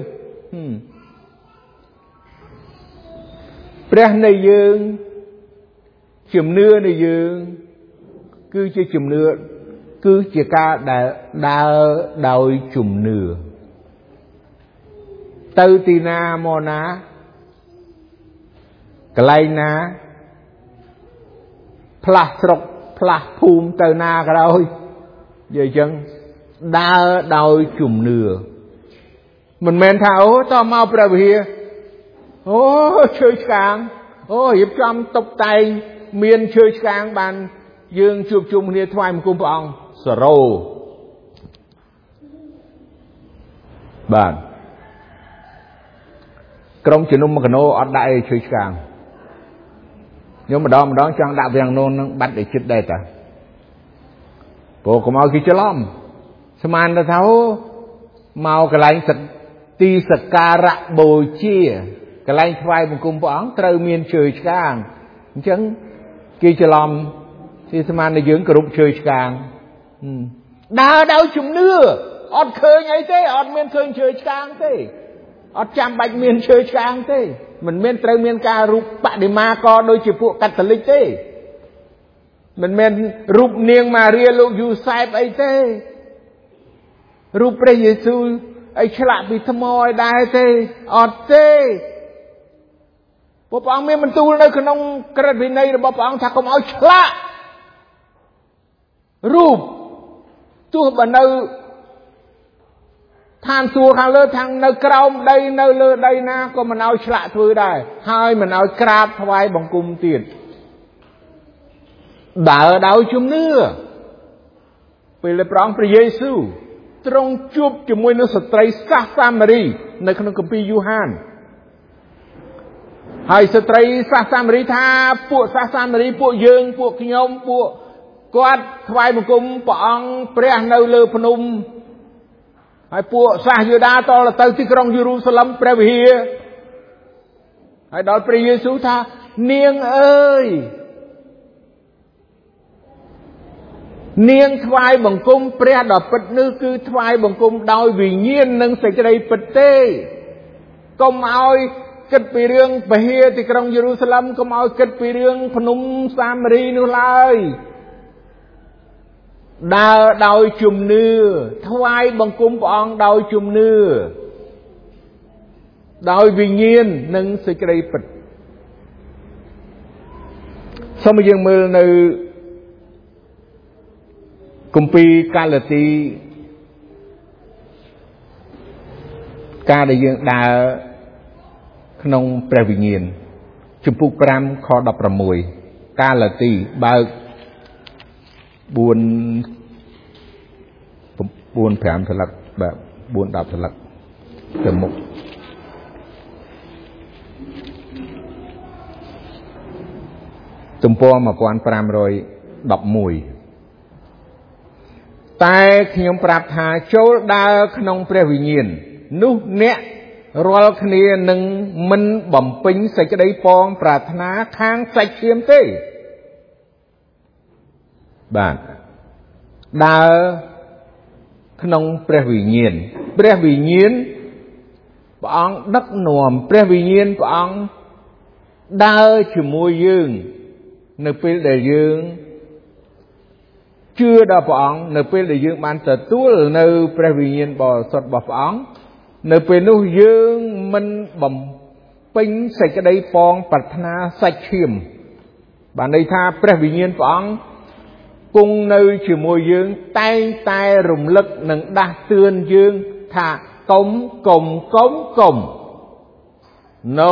ព្រះនៃយើងជំនឿនៃយើងគឺជាជំនឿគឺជាការដែលដើរដោយជំនឿទៅទីណាមកណាកន្លែងណាផ្លាស់ស្រុកផ្លាស់ភូមិទៅណាក៏ដោយនិយាយអញ្ចឹងដើរដោយជំនឿមិនមែនថាអូតមកព្រះវិហារអូឈើឆ្កាងអូរៀបចំតុបតែងមានឈើឆ្កាងបានយើងជួបជុំគ្នាថ្វាយបង្គំព្រះអង្គសរោបាទក្រុមជំនុំមកណូអត់ដាក់អីឈើឆ្កាងខ្ញុំម្ដងចង់ដាក់វាំងនោននឹងបាត់ឲ្យចិត្តដែរតាព្រោះកុំឲ្យគេច្រឡំស្មានទៅថាមកកន្លែងទីសក្ការៈបូជាកន្លែងថ្វាយបង្គំព្រះអង្គត្រូវមានឈើឆ្កាងអញ្ចឹងគេច្រឡំទីស្មានតែយើងគោរពឈើឆ្កាងដើរដោយជំនឿអត់ឃើញអីទេអត់មានឃើញឈើឆ្កាងទេអត់ចាំបាច់មានឈើឆ្កាងទេមិនមែនត្រូវមានការរូបបដិមាក៏ដូចជាពួកកាតូលិកទេមិនមែនរូបនាងម៉ារីលោកយូសែបអីទេរូបព្រះយេស៊ូវអីឆ្លាក់ពីថ្មឲ្យដែរទេអត់ទេព្រះអង្គមានបន្ទូលនៅក្នុងក្រឹតវិន័យរបស់ព្រះអង្គថាកុំឲ្យឆ្លាក់រូបទោះបើនៅឋានសួគ៌ខាងលើខាងនៅក្រោមដីនៅលើដីណាក៏មិនឲ្យឆ្លាក់ធ្វើដែរហើយមិនឲ្យក្រាបថ្វាយបង្គំទៀតដើរដោយជំនឿពេលព្រះអង្គព្រះយេស៊ូវទ្រង់ជួបជាមួយនឹងស្ត្រីសាសសាមារីនៅក្នុងគម្ពីរយូហានហើយស្ត្រីសាសសាមារីថាពួកសាសសាមារីពួកយើងពួកខ្ញុំពួកគាត់ថ្វាយបង្គំព្រះអង្គព្រះនៅលើភ្នំហើយពួកសាសយូដាតទៅទីក្រុងយេរូសាឡឹមព្រះវិហារហើយដល់ព្រះយេស៊ូវថានាងអើយនាងថ្វាយបង្គំព្រះដ៏ពិតនេះគឺថ្វាយបង្គំដោយវិញ្ញាណនិងសេចក្តីពិតទេកុំឲ្យគិតពីរឿងពហិទីក្រុងយេរូសាឡឹមកុំឲ្យគិតពីរឿងភ្នំសាមារីនោះឡើយដើរដោយជំនឿថ្វាយបង្គំព្រះអង្គដោយជំនឿដោយវិញ្ញាណនិងសេចក្តីពិតសូមយើងមើលនៅគម្ពីរកាឡាទីការដែលយើងដើរក្នុងព្រះវិញ្ញាណជំពូក5ខ16កាឡាទីបើក4 5 ស្លឹកបាទ4 10 ស្លឹកទៅមុខទំព័រ1511តែខ្ញុំប្រាប់ថាចូលដើរក្នុងព្រះវិញ្ញាណនោះអ្នករាល់គ្នានឹងមិនបំពេញសេចក្តីប៉ងប្រាថ្នាខាងសាច់ឈាមទេបាទដើរក្នុងព្រះវិញ្ញាណព្រះវិញ្ញាណព្រះអង្គដឹកនាំព្រះវិញ្ញាណព្រះអង្គដើរជាមួយយើងនៅពេលដែលយើងជឿដល់ព្រះអង្គនៅពេលដែលយើងបានទទួលនៅព្រះវិញ្ញាណបរិសុទ្ធរបស់ព្រះអង្គនៅពេលនោះយើងមិនបំពេញសេចក្តីប៉ងប្រាថ្នាសាច់ឈាមបានន័យថាព្រះវិញ្ញាណព្រះអង្គគង់នៅជាមួយយើងតែងតែរំលឹកនិងដាស់តឿនយើងថាកុំ No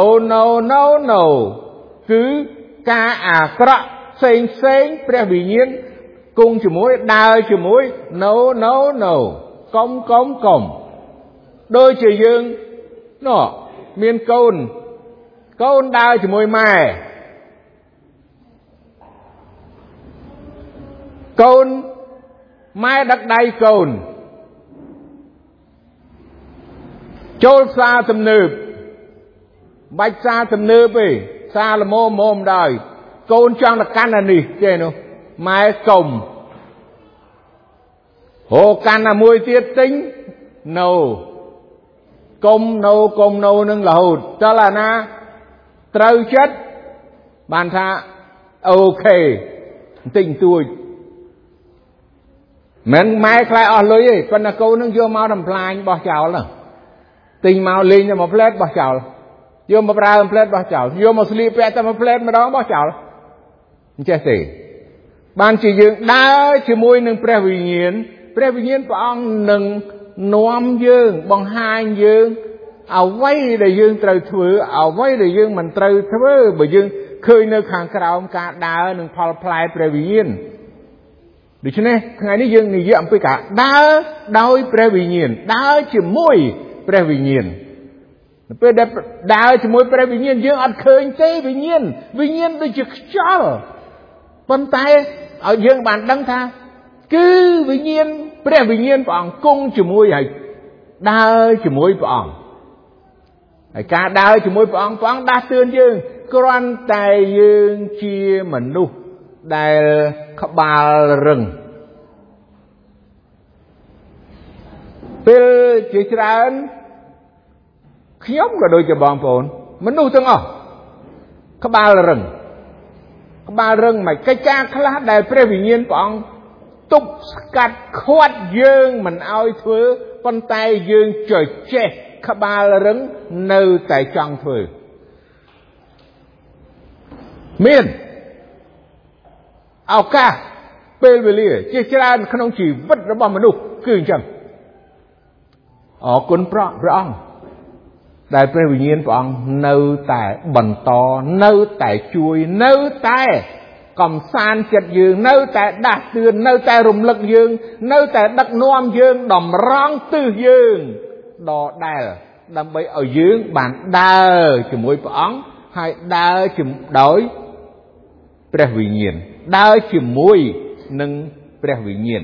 គឺការអាក្រក់ផ្សេងព្រះវិញ្ញាណគង់ជាមួយដើរជាមួយ No កុំដូចជាយើងមានកូនដើរជាមួយម៉ែកូនម៉ែដឹកដៃកូនចូលផ្សារទំនើបបាច់ផ្សារទំនើបទេផ្សារល្មមដែរកូនចង់ទៅកាន់អានេះទេនោះម៉ែកុំកាន់អាមួយទៀតទិញកុំនឹងរហូតដល់អាណាត្រូវចិត្តបានថាអូខេបន្តិចបន្តួចមិនម៉ែខ្លាចអស់លុយទេប៉ុន្តែកូននឹងយកមកដំផ្លាញបោះចោលហ្នឹងទិញមកលេងតែមួយផ្លែតបោះចោលយកមកប្រើមួយផ្លែតបោះចោលយកមកស្លៀកពាក់តែមួយផ្លែតម្ដងបោះចោលអញ្ចេះទេបានជាយើងដើរជាមួយនឹងព្រះវិញ្ញាណព្រះអង្គនឹងនាំយើងបង្ហាញយើងអ្វីដែលយើងត្រូវធ្វើអ្វីដែលយើងមិនត្រូវធ្វើបើយើងឃើញនៅខាងក្រោមការដើរនឹងផលផ្លែព្រះវិញ្ញាណដូច្នេះថ្ងៃនេះយើងនិយាយអំពីការដើរដោយព្រះវិញ្ញាណដើរជាមួយព្រះវិញ្ញាណពេលដែលដើរជាមួយព្រះវិញ្ញាណយើងអត់ឃើញទេវិញ្ញាណដូចជាខ្យល់ប៉ុន្តែឲ្យយើងបានដឹងថាគឺវិញ្ញាណព្រះវិញ្ញាណព្រះអង្គគង់ជាមួយហើយដើរជាមួយព្រះអង្គហើយការដើរជាមួយព្រះអង្គដាស់តឿនយើងគ្រាន់តែយើងជាមនុស្សដែលក្បាលរឹងពេលជាច្រើនខ្ញុំក៏ដូចជាបងប្អូនមនុស្សទាំងអស់ក្បាលរឹងមិនកិច្ចការខ្លះដែលព្រះវិញ្ញាណព្រះអង្គទប់ស្កាត់ខាត់យើងមិនឲ្យធ្វើប៉ុន្តែយើងចេះក្បាលរឹងនៅតែចង់ធ្វើមានឱកាសពេលវេលាជាច្រើនក្នុងជីវិតរបស់មនុស្សគឺអញ្ចឹង ở quânព្រះអង្គដែលព្រះវិញ្ញាណព្រះអង្គនៅតែបន្តនៅតែជួយនៅតែកំសាន្តចិត្តយើងនៅតែដាស់តឿននៅតែរំលឹកយើងនៅតែដឹកនាំយើងតម្រង់ទិសយើងដដែលដើម្បីឲ្យយើងបានដើរជាមួយព្រះអង្គហើយដើរដោយព្រះវិញ្ញាណដើរជាមួយនឹងព្រះវិញ្ញាណ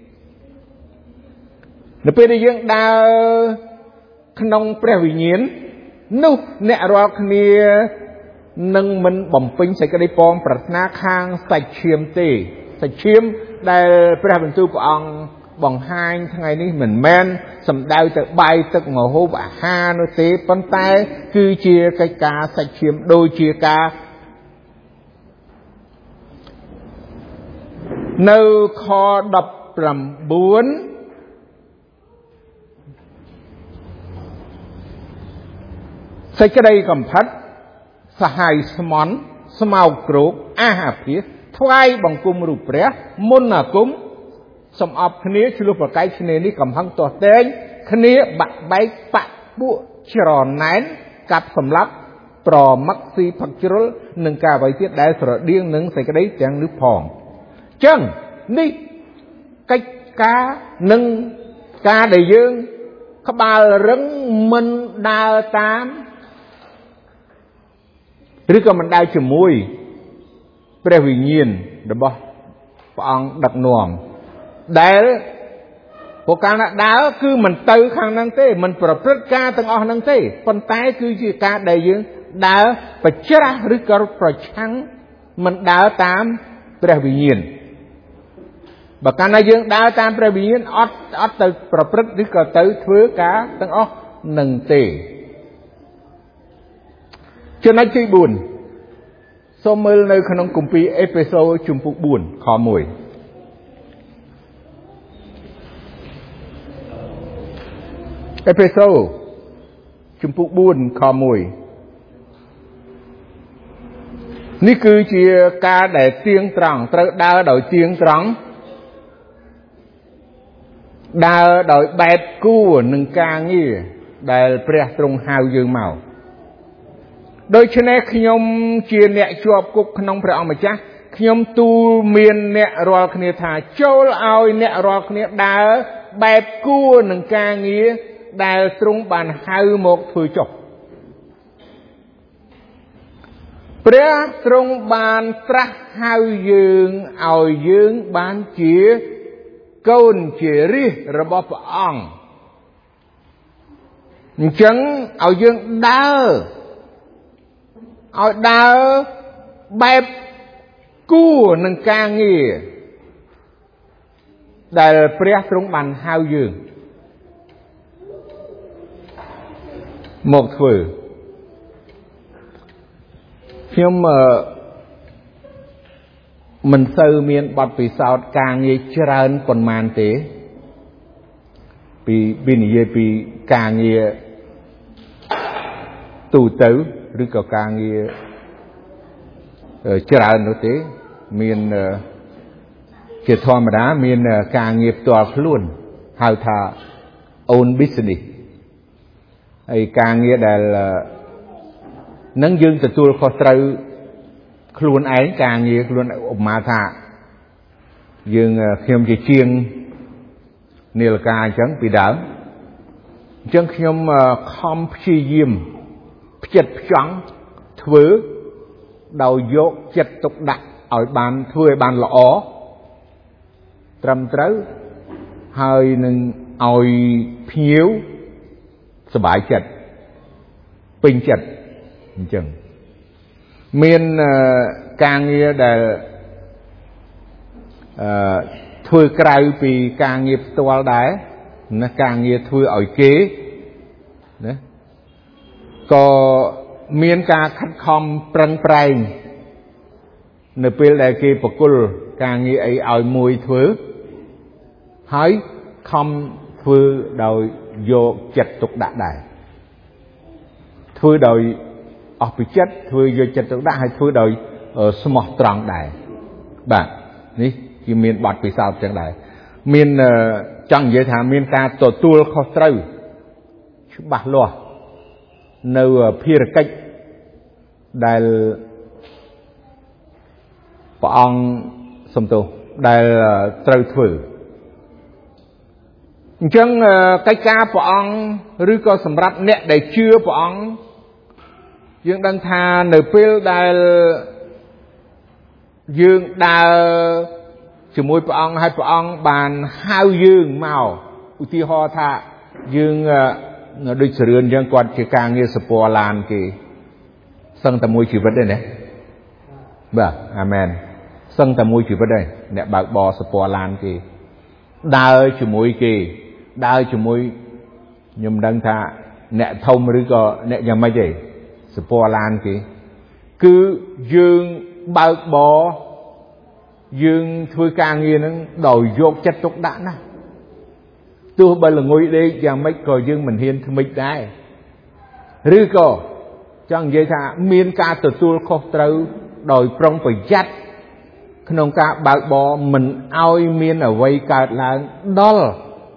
នៅពេលដែលយើងដើរក្នុងព្រះវិញ្ញាណនោះអ្នករាល់គ្នានឹងមិនបំពេញសេចក្តីពងប្រាថ្នាខាងសាច់ឈាមទេសាច់ឈាមដែលព្រះបន្ទូលព្រះអង្គបង្ហាញថ្ងៃនេះមិនមែនសំដៅទៅបាយទឹកម្ហូបអាហារនោះទេប៉ុន្តែគឺជាកិច្ចការសាច់ឈាមដូចជាការនៅខ19សេចក្តីកំផិតសហាយស្មន់ស្មោកគ្រោកអាហាភិសថ្វាយបង្គំរូបព្រះមុនអាគមសំអប់គ្នាឆ្លោះប្រកែកគ្នានេះកំហឹងទាស់ទែងគ្នាបាក់បែកបាក់ពួកច្រណែនកាប់សម្លាប់ប្រមឹកស៊ីផឹកជ្រុលនឹងការអ្វីទៀតដែលស្រដៀងនឹងសេចក្តីទាំងនេះផងចឹងនេះកិច្ចការនឹងការដែលយើងក្បាលរឹងមិនដើរតាមឬក៏មិនដើរជាមួយព្រះវិញ្ញាណរបស់ព្រះអង្គដឹកនាំដែលពួកកាលណាដើរគឺមិនទៅខាងហ្នឹងទេមិនប្រព្រឹត្តការទាំងអស់ហ្នឹងទេប៉ុន្តែគឺជាការដែលយើងដើរប្រច្រាស់ឬក៏ប្រឆាំងមិនដើរតាមព្រះវិញ្ញាណបើកាលណាយើងដើរតាមព្រះវិញ្ញាណអត់ទៅប្រព្រឹត្តឬក៏ទៅធ្វើការទាំងអស់ហ្នឹងទេចំណុចទី4សូមមើលនៅក្នុងគម្ពីរអេផេសូជំពូក4ខ1អេផេសូជំពូក4ខ1នេះគឺជាការដែលទៀងត្រង់ត្រូវដើរដោយទៀងត្រង់ដើរដោយបែបគួរនឹងការងារដែលព្រះទ្រង់ហៅយើងមកដូច្នេះខ្ញុំជាអ្នកជាប់គុកក្នុងព្រះអង្គម្ចាស់ខ្ញុំទូលមានអ្នករាល់គ្នាថាចូលឲ្យអ្នករាល់គ្នាដើរបែបគួរនឹងការងារដែលទ្រង់បានហៅមកធ្វើចុះព្រះទ្រង់បានត្រាស់ហៅយើងឲ្យយើងបានជាកូនជារាជរបស់ព្រះអង្គអញ្ចឹងឲ្យយើងដើរបែបគួរនឹងការងារដែលព្រះទ្រង់បានហៅយើងមកធ្វើខ្ញុំមិនសូវមានបទពិសោធន៍ការងារច្រើនប៉ុន្មានទេពីនិយាយពីការងារទូទៅឬក៏ការងារច្រើននោះទេមានជាធម្មតាមានការងារផ្ទាល់ខ្លួនហៅថា own business ហើយការងារដែលនឹងយើងទទួលខុសត្រូវខ្លួនឯងការងារខ្លួនឧបមាថាយើងខ្ញុំជាជាងនាឡិកាអញ្ចឹងពីដើមអញ្ចឹងខ្ញុំខំព្យាយាមផ្ចិតផ្ចង់ធ្វើដោយយកចិត្តទុកដាក់ឲ្យបានធ្វើឲ្យបានល្អត្រឹមត្រូវហើយនឹងឲ្យភ្ញៀវសប្បាយចិត្តពេញចិត្តអញ្ចឹងមានការងារដែលធ្វើក្រៅពីការងារផ្ទាល់ដែរណាការងារធ្វើឲ្យគេណាក៏មានការខិតខំប្រឹងប្រែងនៅពេលដែលគេបកគលការងារអីឲ្យមួយធ្វើហើយខំធ្វើដោយយកចិត្តទុកដាក់ដែរធ្វើដោយអស់ពីចិត្តធ្វើយកចិត្តទុកដាក់ហើយធ្វើដោយស្មោះត្រង់ដែរបាទនេះគឺមានបទពិសោធន៍ចឹងដែរមានចង់និយាយថាមានការទទួលខុសត្រូវ bạc lò nâu phía cách đại bọn sông tô đại trâu thử chẳng cái ca bọn rư có sầm rạp nẹ để chưa bọn dương đang tha nửa pil đại dương đại chỉ môi bọn hai bọn bàn hao dương màu uti ho tha dương nó đôi sườn dương quạt chỉ càng như spo lan kì sân tầm môi chỉ vật đây này bà amen sân tầm môi chỉ vật đây nè bạc bò spo lan kì đau chỉ môi kì đau chỉ môi nhầm đăng tha nè thông rồi có nè nhà mấy gì spo lan kì cứ dương bạc bò dương thôi càng như nó đòi dốt chất tốt đã nè tôi bây giờ ngồi đây chẳng mấy coi dương mình hiên thưa mình đây rư cô chẳng vậy thà miên ca từ tôi khó trâu đòi prong phải dắt không ca bạc bò mình ao miên ở vây cả là đó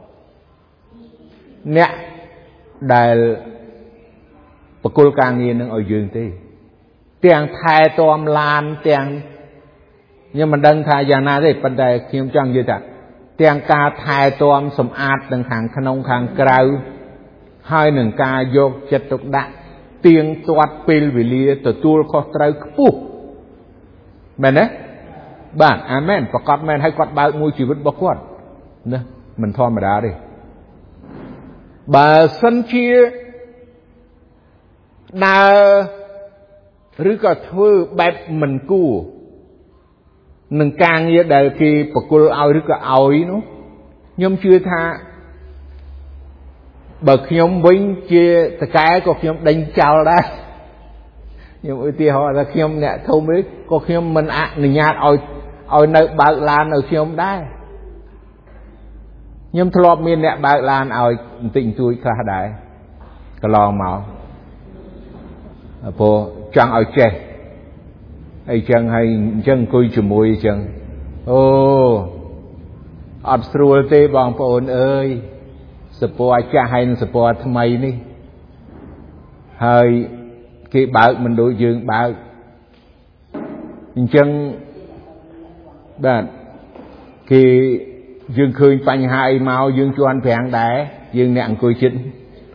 nè đại bà cô càng nghiên ở dương tí tiền thai tôm lan tiền nhưng mà đăng thai già na đấy vấn đề khiêm chẳng vậy thà tiền ca thai tôm sầm ạt đằng hàng khăn hàng cào hai nâng ca vô chất tục đạn tiền toát pil vì lia từ tua khó trâu pu mày đấy bạn amen và quạt men hay quạt bao môi chỉ vứt bọc quạt nè mình thon mà đá đi bà sân chia đà rứ cả thưa bẹp mình cu nâng càng như đời khi bà cô ao rứ cả ao ý nó nhưng chưa tha bậc nhóm vinh chia tất cái có nhóm đánh chào đó nhưng ưu tiên họ là nhóm nè không biết có nhóm mình ạ người nhạt ở nơi bạc lan ở nhóm đấy nhưng thọp miền nè bạc lan ở tình tôi khá đại cái lò màu bộ chẳng ở trẻ hay chẳng hay chẳng cùi chùm mùi chẳng ô ập srua tê bằng phồn ơi support cha hay support tham mày ní hơi cái bảo mình đối dương bảo chân bạn cái dương khơi phanh hai màu dương cho anh phèn đá dương nặng cùi chín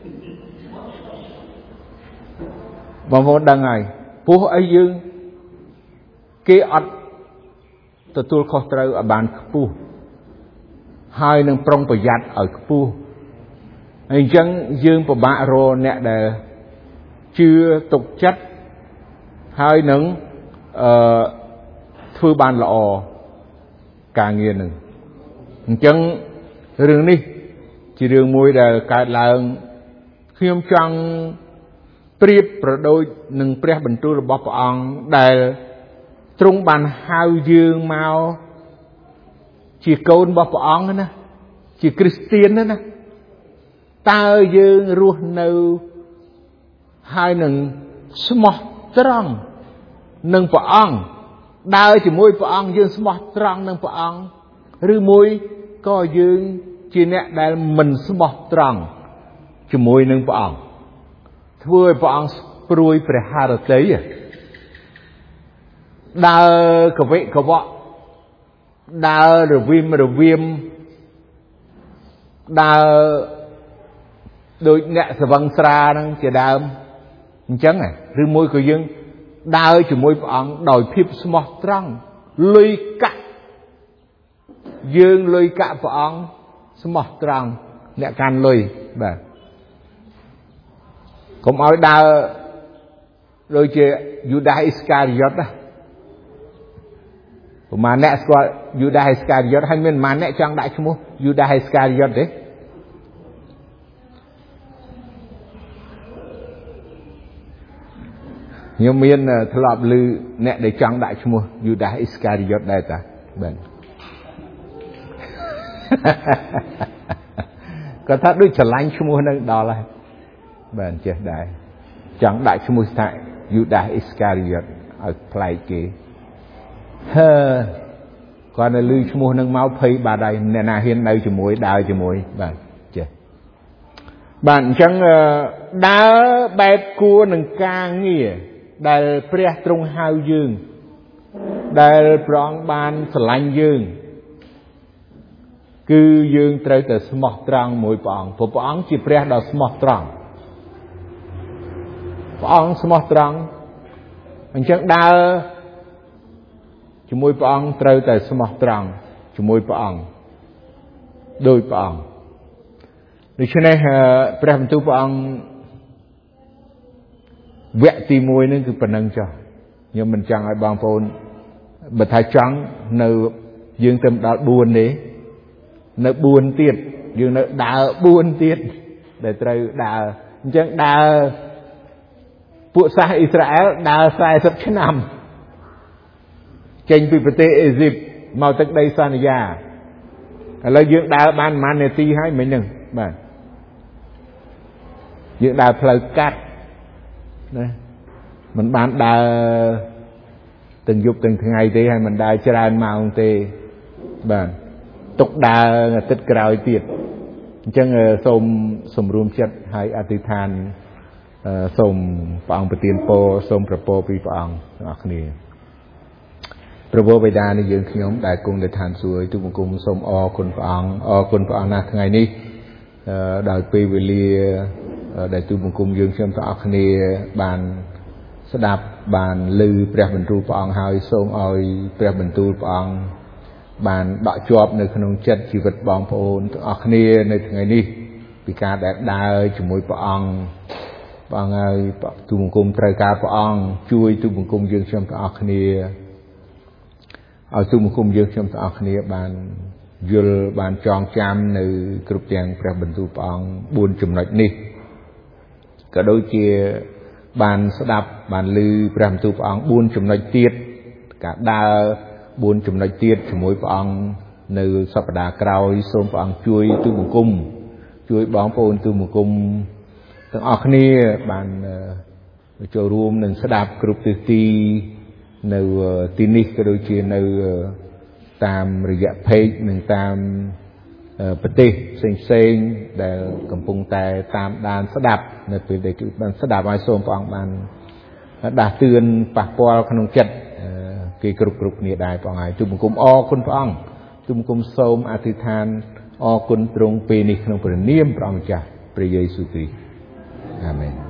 mà vô đăng này phố ấy dương cái ọt từ tôi khó trâu ở bàn pu hai nâng prong bờ giặt ở pu anh chẳng dương của bà rô nè để chưa tục chất hai nâng thư bàn lọ càng nghiền nâng anh chẳng rừng đi chỉ rừng mùi để cả lần khi ông chẳng priếp rồi đôi nâng priếp bình tu là bọc ông để trung bàn hao dương mau chỉ côn bọc ông nữa nè chỉ Christian nữa nè ta dương ruột nâu hai nâng smart trăng nâng phở ong đau chỉ môi phở ong dương smart trăng nâng phở ong rư môi có dương chỉ nè đại mình smart trăng chỉ môi nâng phở ong thưa phở ong pruy pre hà tế đau có vị có vợ đau rồi viêm đau đôi nè sờ văng xa năng chỉ đau chấn này rư môi của dương đau chỉ môi phẳng đòi phép smart trăng lôi cạ dương lôi cạ phẳng smart trăng nè can lôi bà cũng nói đau rồi chị Judas Iscariot đó mà nè qua Judas Iscariot hay mình mà nè trang đại chúng Judas Iscariot đấy nhưng miền thọp lư nè để trang đại chúng Judas Iscariot đây ta bên có thắt đôi trở lanh chúng nó đó là bên chết đại trang đại chúng tại Judas Iscariot ở play kì còn là lưu cho mua nâng máu phây bà đây nè nà hiên đây cho muối đào cho muối bà chết bạn chẳng đá bẹp cua nâng ca nghĩa đạiព្រះទ្រង់ហៅយើងដែលព្រះអង្គបានស្រឡាញ់យើងគឺយើងត្រូវតែស្មោះត្រង់មួយព្រះអង្គព្រោះព្រះអង្គជាព្រះដ៏ស្មោះត្រង់ព្រះអង្គស្មោះត្រង់អញ្ចឹងដើរជាមួយព្រះអង្គត្រូវតែស្មោះត្រង់ជាមួយព្រះអង្គដោយព្រះអង្គដូច្នេះព្រះបន្ទូលព្រះអង្គវគ្គទី1នេះគឺប៉ុណ្្នឹងចុះខ្ញុំមិនចង់ឲ្យបងប្អូនបើថាចង់នៅយើងទៅដល់4ទេនៅ4ទៀតយើងនៅដើរ4ទៀតដែលត្រូវដើរអញ្ចឹងដើរពួកសាសអ៊ីស្រាអែលដើរ40ឆ្នាំចេញពីប្រទេសអេស៊ីបមកទឹកដីសន្យាឥឡូវយើងដើរបានប្រហែលនាទីហើយមិញហ្នឹងបាទយើងដើរផ្លូវកាត់ណាមិនបានដើរទាំងយប់ទាំងថ្ងៃទេហើយមិនដើរច្រើនម៉ោងទេបាទទុកដើរអាទិត្យក្រោយទៀតអញ្ចឹងសូមសម្រួមចិត្តហើយអធិដ្ឋានសូមព្រះអង្គប្រទានពរសូមប្រពោពីព្រះអង្គទាំងអស់គ្នាព្រះវរបិតានៃយើងខ្ញុំដែលគង់នៅឋានសួគ៌ទូបង្គំសូមអរគុណព្រះអង្គអរគុណព្រះអង្គណាស់ថ្ងៃនេះដោយពេលវេលាដែលទូបង្គំយើងខ្ញុំទាំងអស់គ្នាបានស្ដាប់បានឮព្រះបន្ទូលព្រះអង្គហើយសូមឲ្យព្រះបន្ទូលព្រះអង្គបានដកជាប់នៅក្នុងចិត្តជីវិតបងប្អូនទាំងអស់គ្នានៅថ្ងៃនេះពីការដែលដើរជាមួយព្រះអង្គព្រះអង្គហើយទូបង្គំត្រូវការព្រះអង្គជួយទូបង្គំយើងខ្ញុំទាំងអស់គ្នាឲ្យទូបង្គំយើងខ្ញុំទាំងអស់គ្នាបានយល់បានចងចាំនៅគ្រប់ទាំងព្រះបន្ទូលព្រះអង្គ4ចំណុចនេះក៏ដូចជាបានស្ដាប់បានឮព្រះបន្ទូលព្រះអង្គ4ចំណុចទៀតការដើរ4ចំណុចទៀតជាមួយព្រះអង្គនៅសប្តាហ៍ក្រោយសូមព្រះអង្គជួយទូបង្គំជួយបងប្អូនទូបង្គំទាំងអស់គ្នាបានចូលរួមនិងស្ដាប់គ្រប់ទិសទីនៅទីនេះក៏ដូចជានៅតាមរយៈเพจនិងតាមប្រទេសផ្សេងៗដែលកំពុងតែតាមដានស្ដាប់នៅពេលដែលបានស្ដាប់ហើយសូមព្រះអង្គបានដាស់តឿនប៉ះពាល់ក្នុងចិត្តគេគ្រប់គ្នាដែរព្រះអង្គហើយទូបង្គំអរគុណព្រះអង្គទូបង្គំសូមអធិដ្ឋានអរគុណទ្រង់ពេលនេះក្នុងព្រះនាមព្រះអង្គម្ចាស់ព្រះយេស៊ូវគ្រីស្ទអាមែន